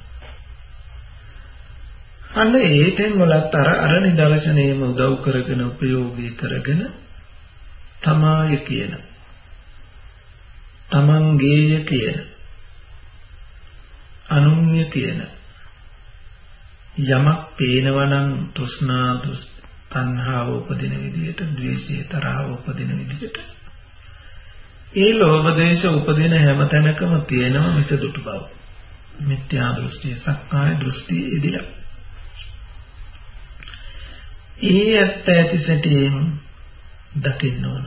Speaker 2: අන්න ඒ තැන් වලත් අර අර නිදර්ශනයේම උදව් කරගෙන ප්‍රයෝගී කරගෙන තමාය කියන තමන්ගේය කියන අනුන්‍ය කියන යමක් පේනවා නම් තෘෂ්ණා දුස් තණ්හාව උපදින විදිහට, ද්වේෂය තරහව උපදින විදිහට, ඒ ලෝභ දේශ උපදින හැම තැනකම තියෙනවා මිස දුටු බව. මිත්‍යා දෘෂ්ටි, සක්කාය දෘෂ්ටි ඉදිරිය. ඒ ඇත්ත ඇති සැටියෙන් දකින්න ඕන.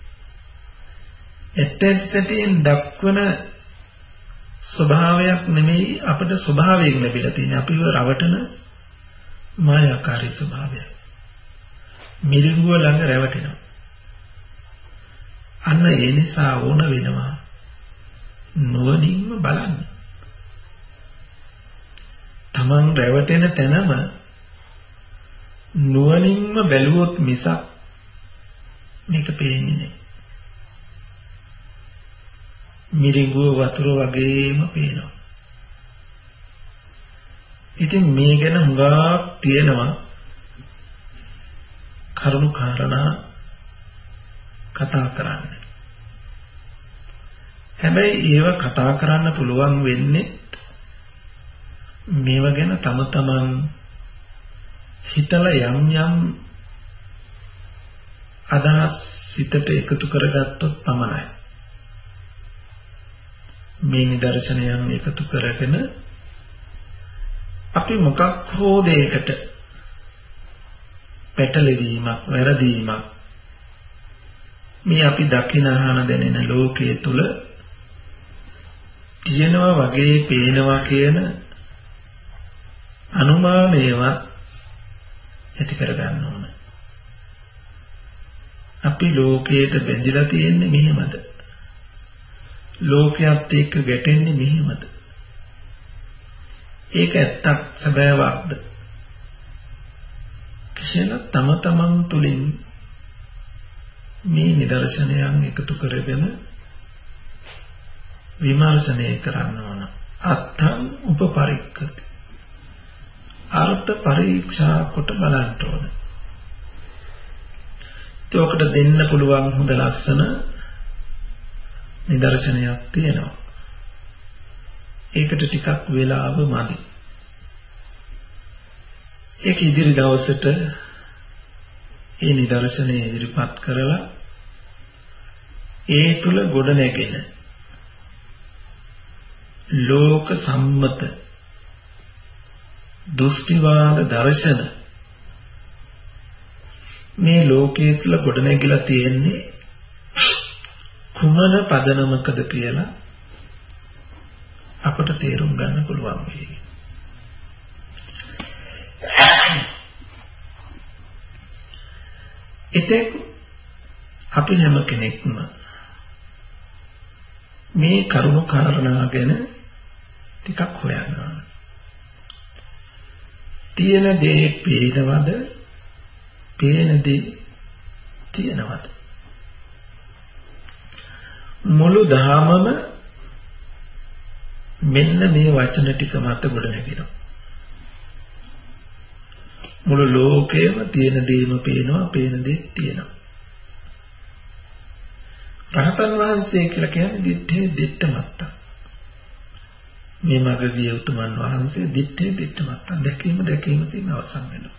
Speaker 2: ඇත්ත ඇති සැටියෙන් දක්වන ස්වභාවයක් නෙමෙයි අපිට ස්වභාවයෙන් ලැබිලා තියෙන්නේ. අපිව රවටන මායාකාරී ස්වභාවය. මිරිඟුව ළඟ රැවටෙනවා. අන්න ඒ නිසා ඕන වෙනවා නුවණින්ම බලන්න. තමන් රැවටෙන තැනම නුවණින්ම බැලුවොත් මිසක් මේක පේන්නේ නැහැ. මිරිඟුව වතුර වගේම පේනවා. ඉතින් මේ ගැන හුඟක් තියෙනවා කරුණු කාරණා කතා කරන්න. හැබැයි ඒව කතා කරන්න පුළුවන් වෙන්නේ මේව ගැන තම තමන් හිතලා යම් යම් අදහස් සිතට එකතු කරගත්තොත් පමණයි. මේ නිදර්ශනයන් එකතු කරගෙන අපි මොකක් හෝ දෙයකට පැටලෙවීමක් වැරදීමක් මේ අපි දකින අහන දැනෙන ලෝකයේ තුල තියෙනවා වගේ පේනවා කියන අනුමානයවත් ඇති කරගන්න ඕන. අපි ලෝකයට බැඳිලා තියෙන්නේ මෙහෙමද? ලෝකයක් එක්ක ගැටෙන්නේ මෙහෙමද? ඒක ඇත්තක් සැබෑවක්ද? කියලා තම තමන් තුළින් මේ නිදර්ශනයන් එකතු කරගෙන විමර්ශනය කරන්න ඕන. අත්තං උපපරික්ඛති. අර්ථ පරීක්ෂා කොට බලන්න ඕන. ඒකට දෙන්න පුළුවන් හොඳ ලස්සන නිදර්ශනයක් තියෙනවා. ඒකට ටිකක් වෙලාව මදි. ඒක ඉදිරි දවසට ඒ නිදර්ශනය ඉදිරිපත් කරලා ඒ තුල ගොඩ නැගෙන ලෝක සම්මත දෘෂ්ටිවාද දර්ශන මේ ලෝකයේ තුල ගොඩ නැගිලා තියෙන්නේ කුමන පදනමකද කියලා අපට තේරුම් ගන්න පුළුවන් වෙයි. එතෙක් අපි හැම කෙනෙක්ම මේ කරුණු කාරණා ගැන ටිකක් හොයන්න ඕන. තියෙන දේ පේනවද? පේන දේ තියෙනවද? මුළු ධාමම මෙන්න මේ වචන ටික මත ගොඩ නැගෙනවා. මුළු ලෝකෙම තියෙන දේම පේනවා, පේන දේ තියෙනවා. රහතන් වහන්සේ කියලා කියන්නේ දිත්තේ දිත්ත මත්ත. මේ මගදී උතුමන් වහන්සේ දිත්තේ දිත්ත මත්ත දැකීම දැකීම තියෙන අවසන් වෙනවා.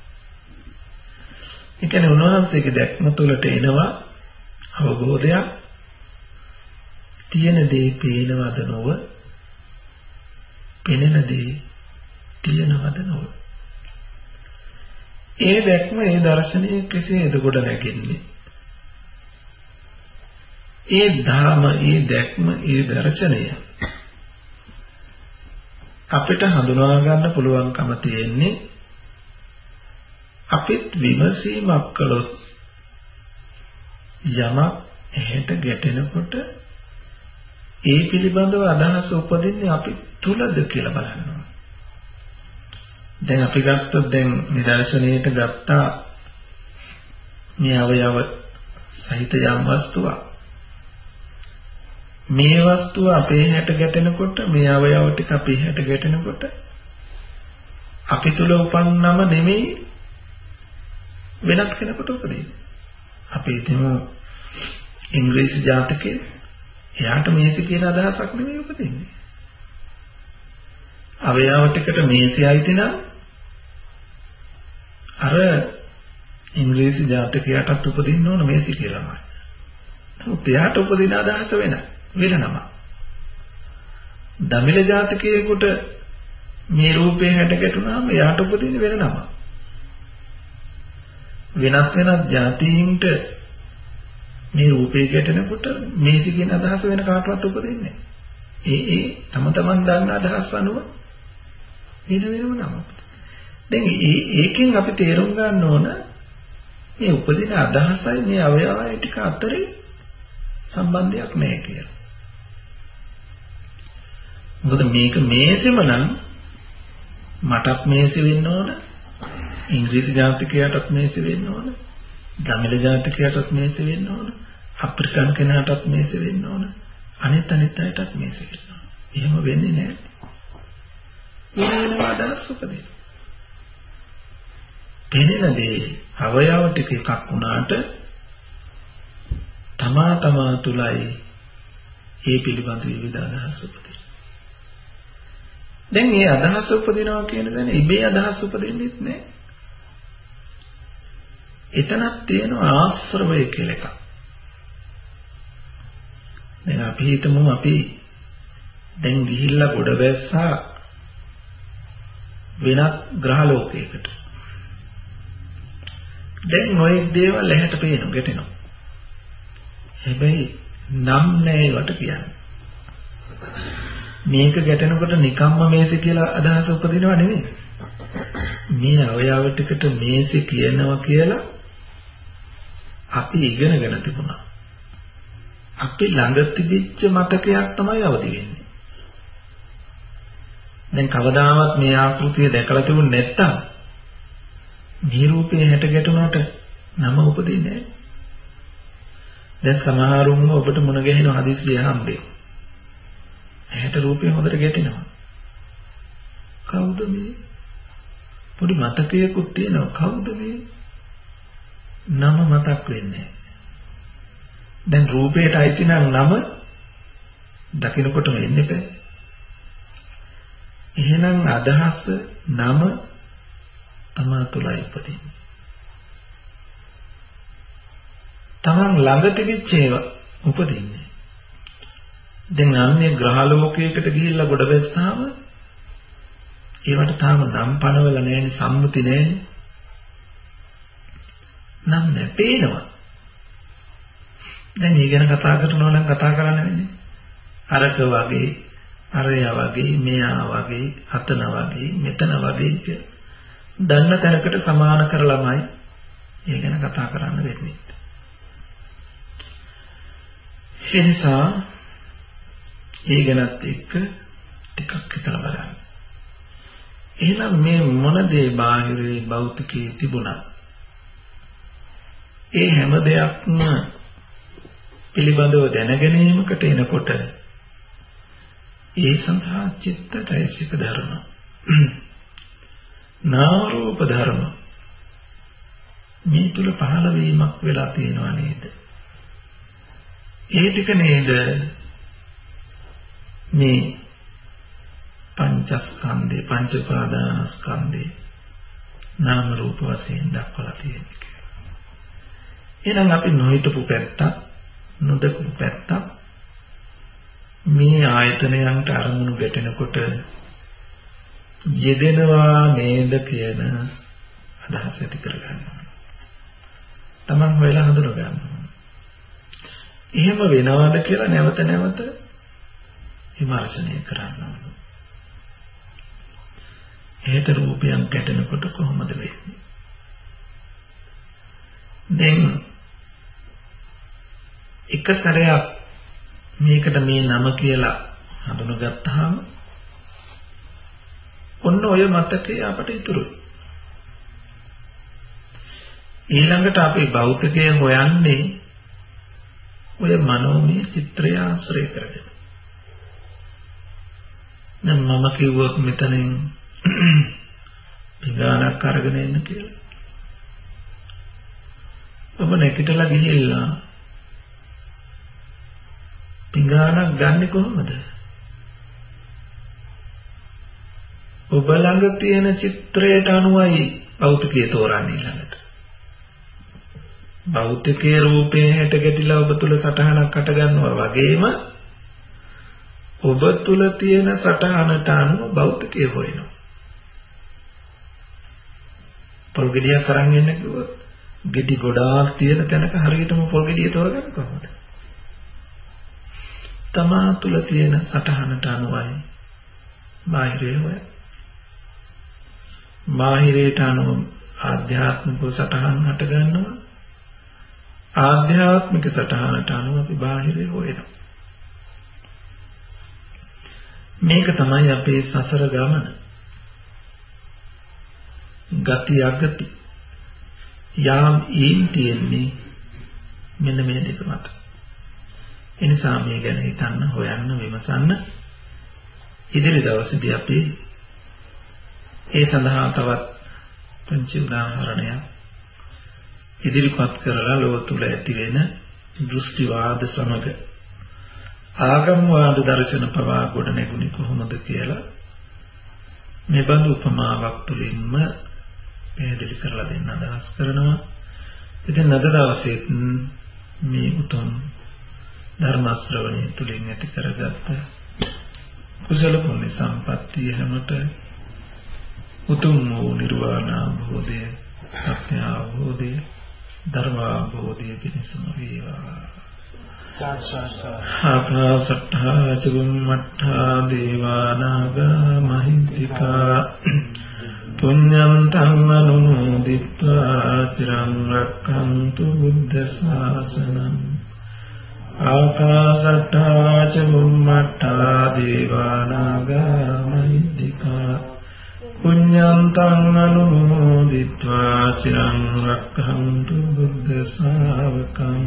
Speaker 2: ඒ කියන්නේ උන්වහන්සේගේ දැක්ම තුළට එනවා අවබෝධයක්. තියෙන දේ පේනවද නොව? පෙනෙන දේ තියෙනවද නොව? ඒ දැක්ම ඒ දර්ශනය කෙසේද ගොඩ නැගෙන්නේ? ඒ ධර්ම ඒ දැක්ම ඒ දර්ශනය අපිට හඳුනා ගන්න පුළුවන්කම තියෙන්නේ අපිට විමසීමක් කළොත් යමක් එහෙට ගැටෙනකොට ඒ පිළිබඳව අදහස උපදින්නේ අපි තුලද කියලා බලනවා. දැන් අපි ගත්තොත් දැන් නිදර්ශනයට ගත්තා මේ අවයව සහිත යම් වස්තුවක්. මේ වස්තුව අපේ හැට ගැටෙනකොට මේ අවයව ටික අපේ හැට ගැටෙනකොට අපි තුල උපන්නම නෙමෙයි වෙනත් කෙනෙකුට උපදින්නේ. අපි හිතමු ඉංග්‍රීසි ජාතකයේ එයාට මේක කියන අදහසක් නෙමෙයි උපදින්නේ. අවයව ටිකට මේසයයි තන අර ඉංග්‍රීසි ජාතකයටත් උපදින්න ඕන මේසි කියලාමයි. නමුත් එයාට උපදින අදහස වෙන වෙන නම. දමිළ ජාතකයේකට මේ රූපේ හැට ගැටුණාම එයාට උපදින වෙන නම. වෙනස් වෙනස් જાතීන්ට මේ රූපේ ගැටෙනකොට මේක කියන අදහස වෙන කාටවත් උපදින්නේ නැහැ. ඒ ඒ තම තමන් දන්න අදහස් අනුව වෙන වෙනම නම. දැන් ඒ ඒකෙන් අපි තේරුම් ගන්න ඕන මේ උපදින අදහසයි මේ අවයවයි ටික අතරේ සම්බන්ධයක් නැහැ කියලා. මොකද මේක මේසෙම නම් මටත් මේසෙ වෙන්න ඕන, ඉංග්‍රීසි ජාතිකයටත් මේසෙ වෙන්න ඕන, දමිළ ජාතිකයටත් මේසෙ වෙන්න ඕන, අප්‍රිකන් කෙනාටත් මේසෙ වෙන්න ඕන, අනිත් අනිත් අයටත් මේසෙ වෙන්න ඕන. එහෙම වෙන්නේ නැහැ. වෙනම අදහස් උපදින. පෙනෙනදී අවයව ටික එකක් වුණාට තමා තමා තුලයි ඒ පිළිබඳ විවිධ අදහස් උපදින. දැන් මේ අදහස් උපදිනවා කියන දේ ඉබේ අදහස් උපදින්නෙත් නෑ. එතනක් තියෙනවා ආශ්‍රවය කියලා එකක්. දැන් අපි හිතමු අපි දැන් ගිහිල්ලා ගොඩ බැස්සා වෙනත් ග්‍රහ ලෝකයකට. දැන් නොයෙක් දේවල් ඇහැට පේනවා, ගැටෙනවා. හැබැයි නම් නෑ ඒවට කියන්නේ. මේක ගැටෙනකොට නිකම්ම මේසෙ කියලා අදහස උපදිනව නෙමෙයි. මේ අවයව ටිකට මේසෙ කියනවා කියලා අපි ඉගෙනගෙන තිබුණා. අපි ළඟ තිබිච්ච මතකයක් තමයි අවදි වෙන්නේ. දැන් කවදාවත් මේ ආකෘතිය දැකලා තිබුණ නැත්තම් මේ රූපේ හැට ගැටුණාට නම උපදින්නේ නැහැ. දැන් සමහරුන්ව ඔබට මුණ ගැහෙන හදිස්සිය හම්බෙයි. ඇහැට රූපේ හොඳට ගැටෙනවා. කවුද මේ? පොඩි මතකයකුත් තියෙනවා. කවුද මේ? නම මතක් වෙන්නේ. දැන් රූපයට අයිති නම් නම දකින්නකොටම එන්නේ නැහැ. එහෙනම් අදහස නම තමා තුලයි උපදින්නේ. තමන් ළඟ තිබිච්ච ඒවා උපදින්නේ. දැන් අන්නේ ග්‍රහ ලෝකයකට ගිහිල්ලා ගොඩ බැස්සාම ඒවට තාම නම් පනවල නැහැනේ, සම්මුති නැහැනේ. නම් නැහැ, පේනවා. දැන් මේ ගැන කතා කරනවා නම් කතා කරන්න වෙන්නේ අරක වගේ, අරය වගේ, මෙයා වගේ, අතන වගේ, මෙතන වගේ කිය. දන්න තැනකට සමාන කරලාමයි ඒ ගැන කතා කරන්න වෙන්නේ. ඒ නිසා ඒ ගැනත් එක්ක ටිකක් හිතලා බලන්න. එහෙනම් මේ මොන දේ බාහිරේ භෞතිකයේ තිබුණා, ඒ හැම දෙයක්ම පිළිබඳව දැනගැනීමකට එනකොට ඒ සඳහා චිත්තචෛතසික ධර්ම, නාම රූප ධර්ම මේ තුල පහළ වීමක් වෙලා තියෙනවා නේද? ඒ ටික නේද මේ පංචස්කන්ධේ, පංච උපාදානස්කන්ධේ නාම රූප වශයෙන් දක්වලා තියෙන්නේ. එහෙනම් අපි නොහිතපු පැත්තක්, නොදකපු පැත්තක් මේ ආයතනයන්ට අරමුණු ගැටෙනකොට යෙදෙනවා නේද කියන අදහස ඇති කරගන්නවා. තමන් හොයලා හඳුන ගන්නවා. එහෙම වෙනවද කියලා නැවත නැවත විමර්ශනය කරන්න ඕන. හේත රූපයන් ගැටෙනකොට කොහොමද වෙන්නේ? දැන් එක සැරයක් මේකට මේ නම කියලා හඳුනගත්තාම ඔන්න ඔය මතකය අපට ඉතුරුයි. ඊළඟට අපි භෞතිකය හොයන්නේ ඔය මනෝමය චිත්‍රය ආශ්‍රය කරගෙන. දැන් මම කිව්වොත් මෙතනින් පිඟානක් අරගෙන එන්න කියලා. ඔබ නැගිටලා ගිහිල්ලා පිඟානක් ගන්නෙ කොහොමද? ඔබ ළඟ තියෙන චිත්‍රයට අනුවයි භෞතිකය තෝරන්නේ ළඟට. භෞතිකයේ රූපේ හැට ගැටිලා ඔබ තුල සටහනක් අට ගන්නවා වගේම ඔබ තුල තියෙන සටහනට අනුව භෞතිකය හොයනවා. පොල් ගෙඩියක් අරන් එන්න කිව්වොත් ගෙඩි ගොඩාක් තියෙන තැනක හරියටම පොල් ගෙඩිය තෝරගන්න කොහොමද? තමා තුල තියෙන සටහනට අනුවයි බාහිරේ හොය. බාහිරයට අනුව ආධ්‍යාත්මික සටහන් හට ගන්නවා. ආධ්‍යාත්මික සටහනට අනුව අපි බාහිරේ හොයනවා. මේක තමයි අපේ සසර ගමන. ගති අගති යාම් ඊන් තියෙන්නේ මෙන්න මේ දෙක මත. එනිසා මේ ගැන හිතන්න, හොයන්න, විමසන්න. ඉදිරි දවසේදී අපි ඒ සඳහා තවත් පංච උදාහරණයක් ඉදිරිපත් කරලා ලෝක තුල ඇති වෙන දෘෂ්ටිවාද සමග ආගම්වාද දර්ශන පවා ගොඩ නැගුණේ කොහොමද කියලා මේ බඳු උපමාවක් තුළින්ම පැහැදිලි කරලා දෙන්න අදහස් කරනවා. ඉතින් අද දවසේ මේ උතුම් ධර්ම ශ්‍රවණය තුළින් ඇති කරගත්ත කුසල පුණ්‍ය සම්පත්තිය හැමත උතුම් වූ නිර්වාණ අවබෝධය, සත්‍ය අවබෝධය, ධර්ම අවබෝධය පිණිසම වේවා. ආකාශට්ඨා චුම්මට්ඨා දේවානාගා මහින්దికා පුඤ්ඤන්තං අනුමෝදිත්වා චිරං රක්ඛන්තු බුද්ධ ශාසනං. ආකාශට්ඨා චුම්මට්ඨා දේවානාගා මහින්దికා පුඤ්ඤන්තං අනුමෝදිत्वा චිරං රක්ඛන්තු බුද්ධ ශාවකං.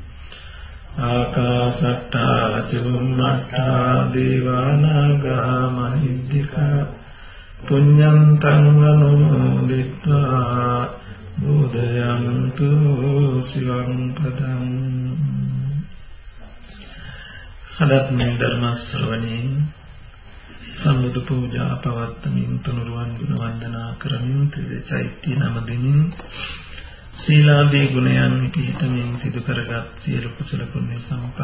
Speaker 2: ආකාශට්ඨා චුම්මට්ඨා දේවානාගා මහින්దికා පුඤ්ඤන්තං අනුමෝදිत्वा බුද්ධයන්තු සිවං පදං. අදත් මේ ධර්ම ශ්‍රවණයෙන් සම්බුදු පූජා පවත්වමින් තුනුරුවන් ගුණ වන්දනා කරමින් ත්‍රිචෛත්‍ය නම දෙමින් සීලාදී ගුණයන් පිහිටමින් සිදු කරගත් සියලු කුසල පුණ්‍ය සම්පත්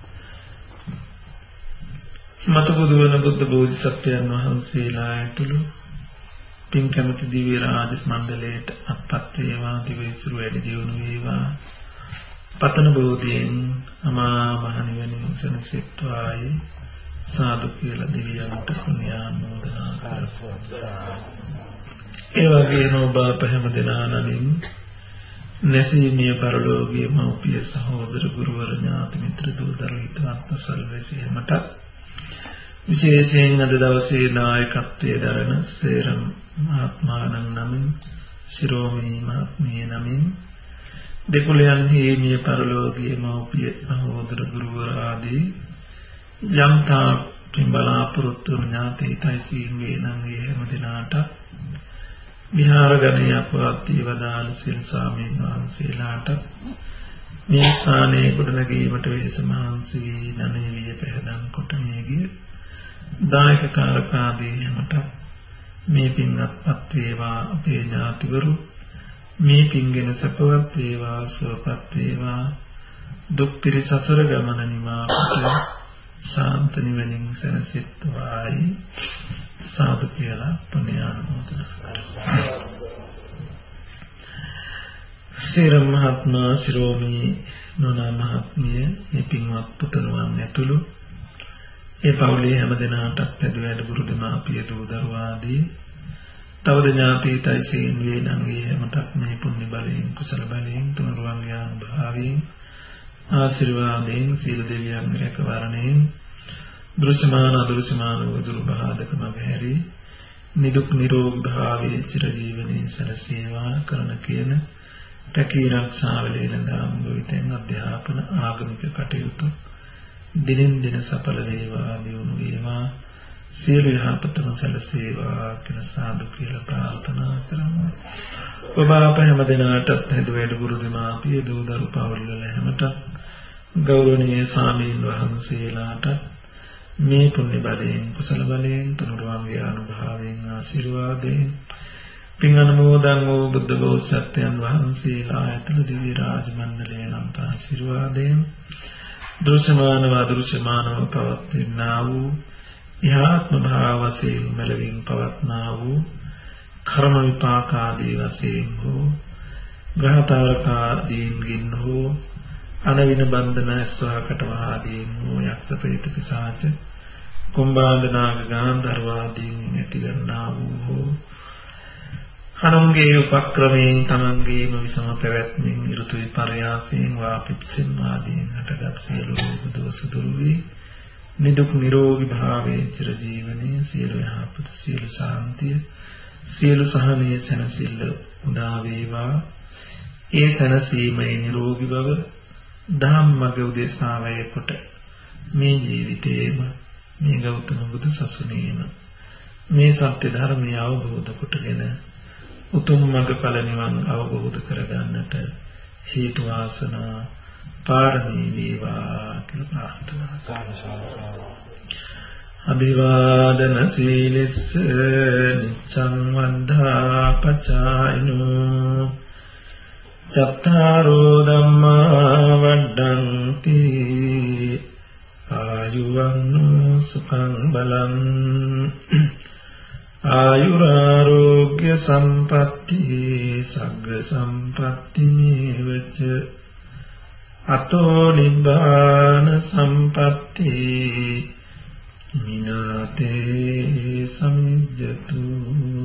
Speaker 2: මත බුදු වන බුද්ධ බෝධිසත්වයන් වහන්සේලා ඇතුළු පින් කැමති දිව්‍ය රාජ මණ්ඩලයට අත්පත් වේවා. දිවයිසුරු වැඩි දියුණු වේවා. පතන බෝධියෙන් අමා මහ නිවනින් සැනසෙත්වායි සාදු කියලා දෙවියන්ට පුණ්‍යානුමෝදනා කරපුවා. ඒ වගේම ඔබ අප හැම දෙනා නමින් නැසීමිය පරලෝකීය මෞපිය සහෝදර ගුරුවර ඥාති මිත්‍ර දූ දරුවෝ හිතවත් සල්වැසියමට විශේෂයෙන් අද දවසේ නායකත්වයේ දරන සේරම මහත්මාණන් නමින් ශිරෝමණී මහත්මිය නමින් දෙකුලයන් හේමිය පරලෝකීය මෞපිය සහෝදර ගුරුවර ආදී යම්තා පින්බලාපුරුත්තු ඥාති හිතයිසින් වේනම් ඒ හැම දිනාට විහාර ගණේ අපවත් වදාළ සිල් ස්වාමීන් වහන්සේලාට මේ ස්ථානයේ ගොඩනැගීමට වෙහෙස මහන්සි වී ධනෙවිය පෙරදන් කොට මේ ගිය දායක කාරකාදී හැමත මේ පින්වත්පත් වේවා. අපේ ඥාතිවරු මේ පින්ගෙන සපවත් වේවා, සුවපත් වේවා. දුක් පිරි සසර ගමන නිමාපත ශාන්ත නිවනින් සැනසෙත්වායි සාදු කියලා පුණ්‍යානුමෝදනා කරනවා. ශ්‍රී මහත්මා ශිරෝමණී නෝනා මහත්මිය මේ පින්වත් පුතණුවන් ඇතුළු ඒ පවුලේ හැම දෙනාටත් පැදු වැඩ ගුරු දෙමාපිය දූ දරුවා ආදී තවද ඥාතීතයි සීන් වේනම් ඒ හැමතක් මේ පුණ්‍ය බලයෙන් කුසල බලයෙන් තුනුරුවන් යාන භාවයෙන් ආශිර්වාදයෙන් සීල දෙවියන් රැකවරණයෙන් දෘශ්‍යමාන අදෘශ්‍යමාන වූ බාධක මගහැරි නිදුක් නිරෝගී භාවයේ චිරජීවනයේ සැලසේවා කරන කියන රැකී ආරක්ෂා වේලඳාම් ගොවිතැන් අධ්‍යාපන ආගමික කටයුතු දිනෙන් දින සඵල වේවා, දියුණු වේවා, සියලු යහපතම සැලසේවා කියන සාදු කියලා ප්‍රාර්ථනා කරමු. ඔබ අප හැම දිනකටත් හදු වැඩ ගුරු දෙමාපිය දූ දරු පවුල් වල හැමත ගෞරවනීය ස්වාමීන් වහන්සේලාට මේ පුණ්‍ය බලයෙන් කුසල බලයෙන් තුනුරුවන්ගේ අනුභවයෙන් ආශිර්වාදයෙන් පින් අනුමෝදන් වූ බුද්ධ බෝසත්යන් වහන්සේලා ඇතුළු දිව්‍ය රාජ මණ්ඩලයෙන් ආශිර්වාදයෙන් දෘශ්‍යමානව අදෘශ්‍යමානව පවත්වනා වූ යහාත්ම භාව වශයෙන් මෙලවින් පවත්නා වූ කර්ම විපාක ආදී වශයෙන් වූ ග්‍රහතාවකාදීන්ගින් හෝ අනවින බන්ධන ස්වාකට වාදීන් හෝ යක්ෂ ප්‍රේත පිසාච කුම්භාණ්ඩ නාග ගාන්ධර්වාදීන් ඇතිවන්නා වූ හෝ අනුන්ගේ උපක්‍රමයෙන් තමන්ගේම විසම පැවැත්මෙන් ඍතු විපර්යාසයෙන් වාපිප්සෙන් ආදීන් හටගත් සියලු රෝග දෝෂ දුරු වී නිදුක් නිරෝගී භාවයේ චිර ජීවනයේ සියලු යහපත සියලු ශාන්තිය සියලු සහනයේ සැනසෙල්ල උදා වේවා. ඒ සැනසීමේ නිරෝගී බව ධම්මග උදෙසා වේය කොට මේ ජීවිතේම මේ ගෞතම බුදු සසුනේම මේ සත්‍ය ධර්මය අවබෝධ කොටගෙන උතුම් මඟඵල නිවන් අවබෝධ කරගන්නට හේතු වාසනා පාරමී වේවා කියලා ප්‍රාර්ථනා කරනවා. අභිවාදන සීලස්ස නිච්ඡං වන්දා පචායිනෝ චත්තාරෝ ධම්මා වඩ්ඩන්ති ආයුවන්නෝ සුඛං බලං ආයුරාෝග්‍ය සම්පatti සග්ග සම්පatti නේවච අතෝ නිබ්බාන සම්පatti මිනාතේ සමිජ්ජතු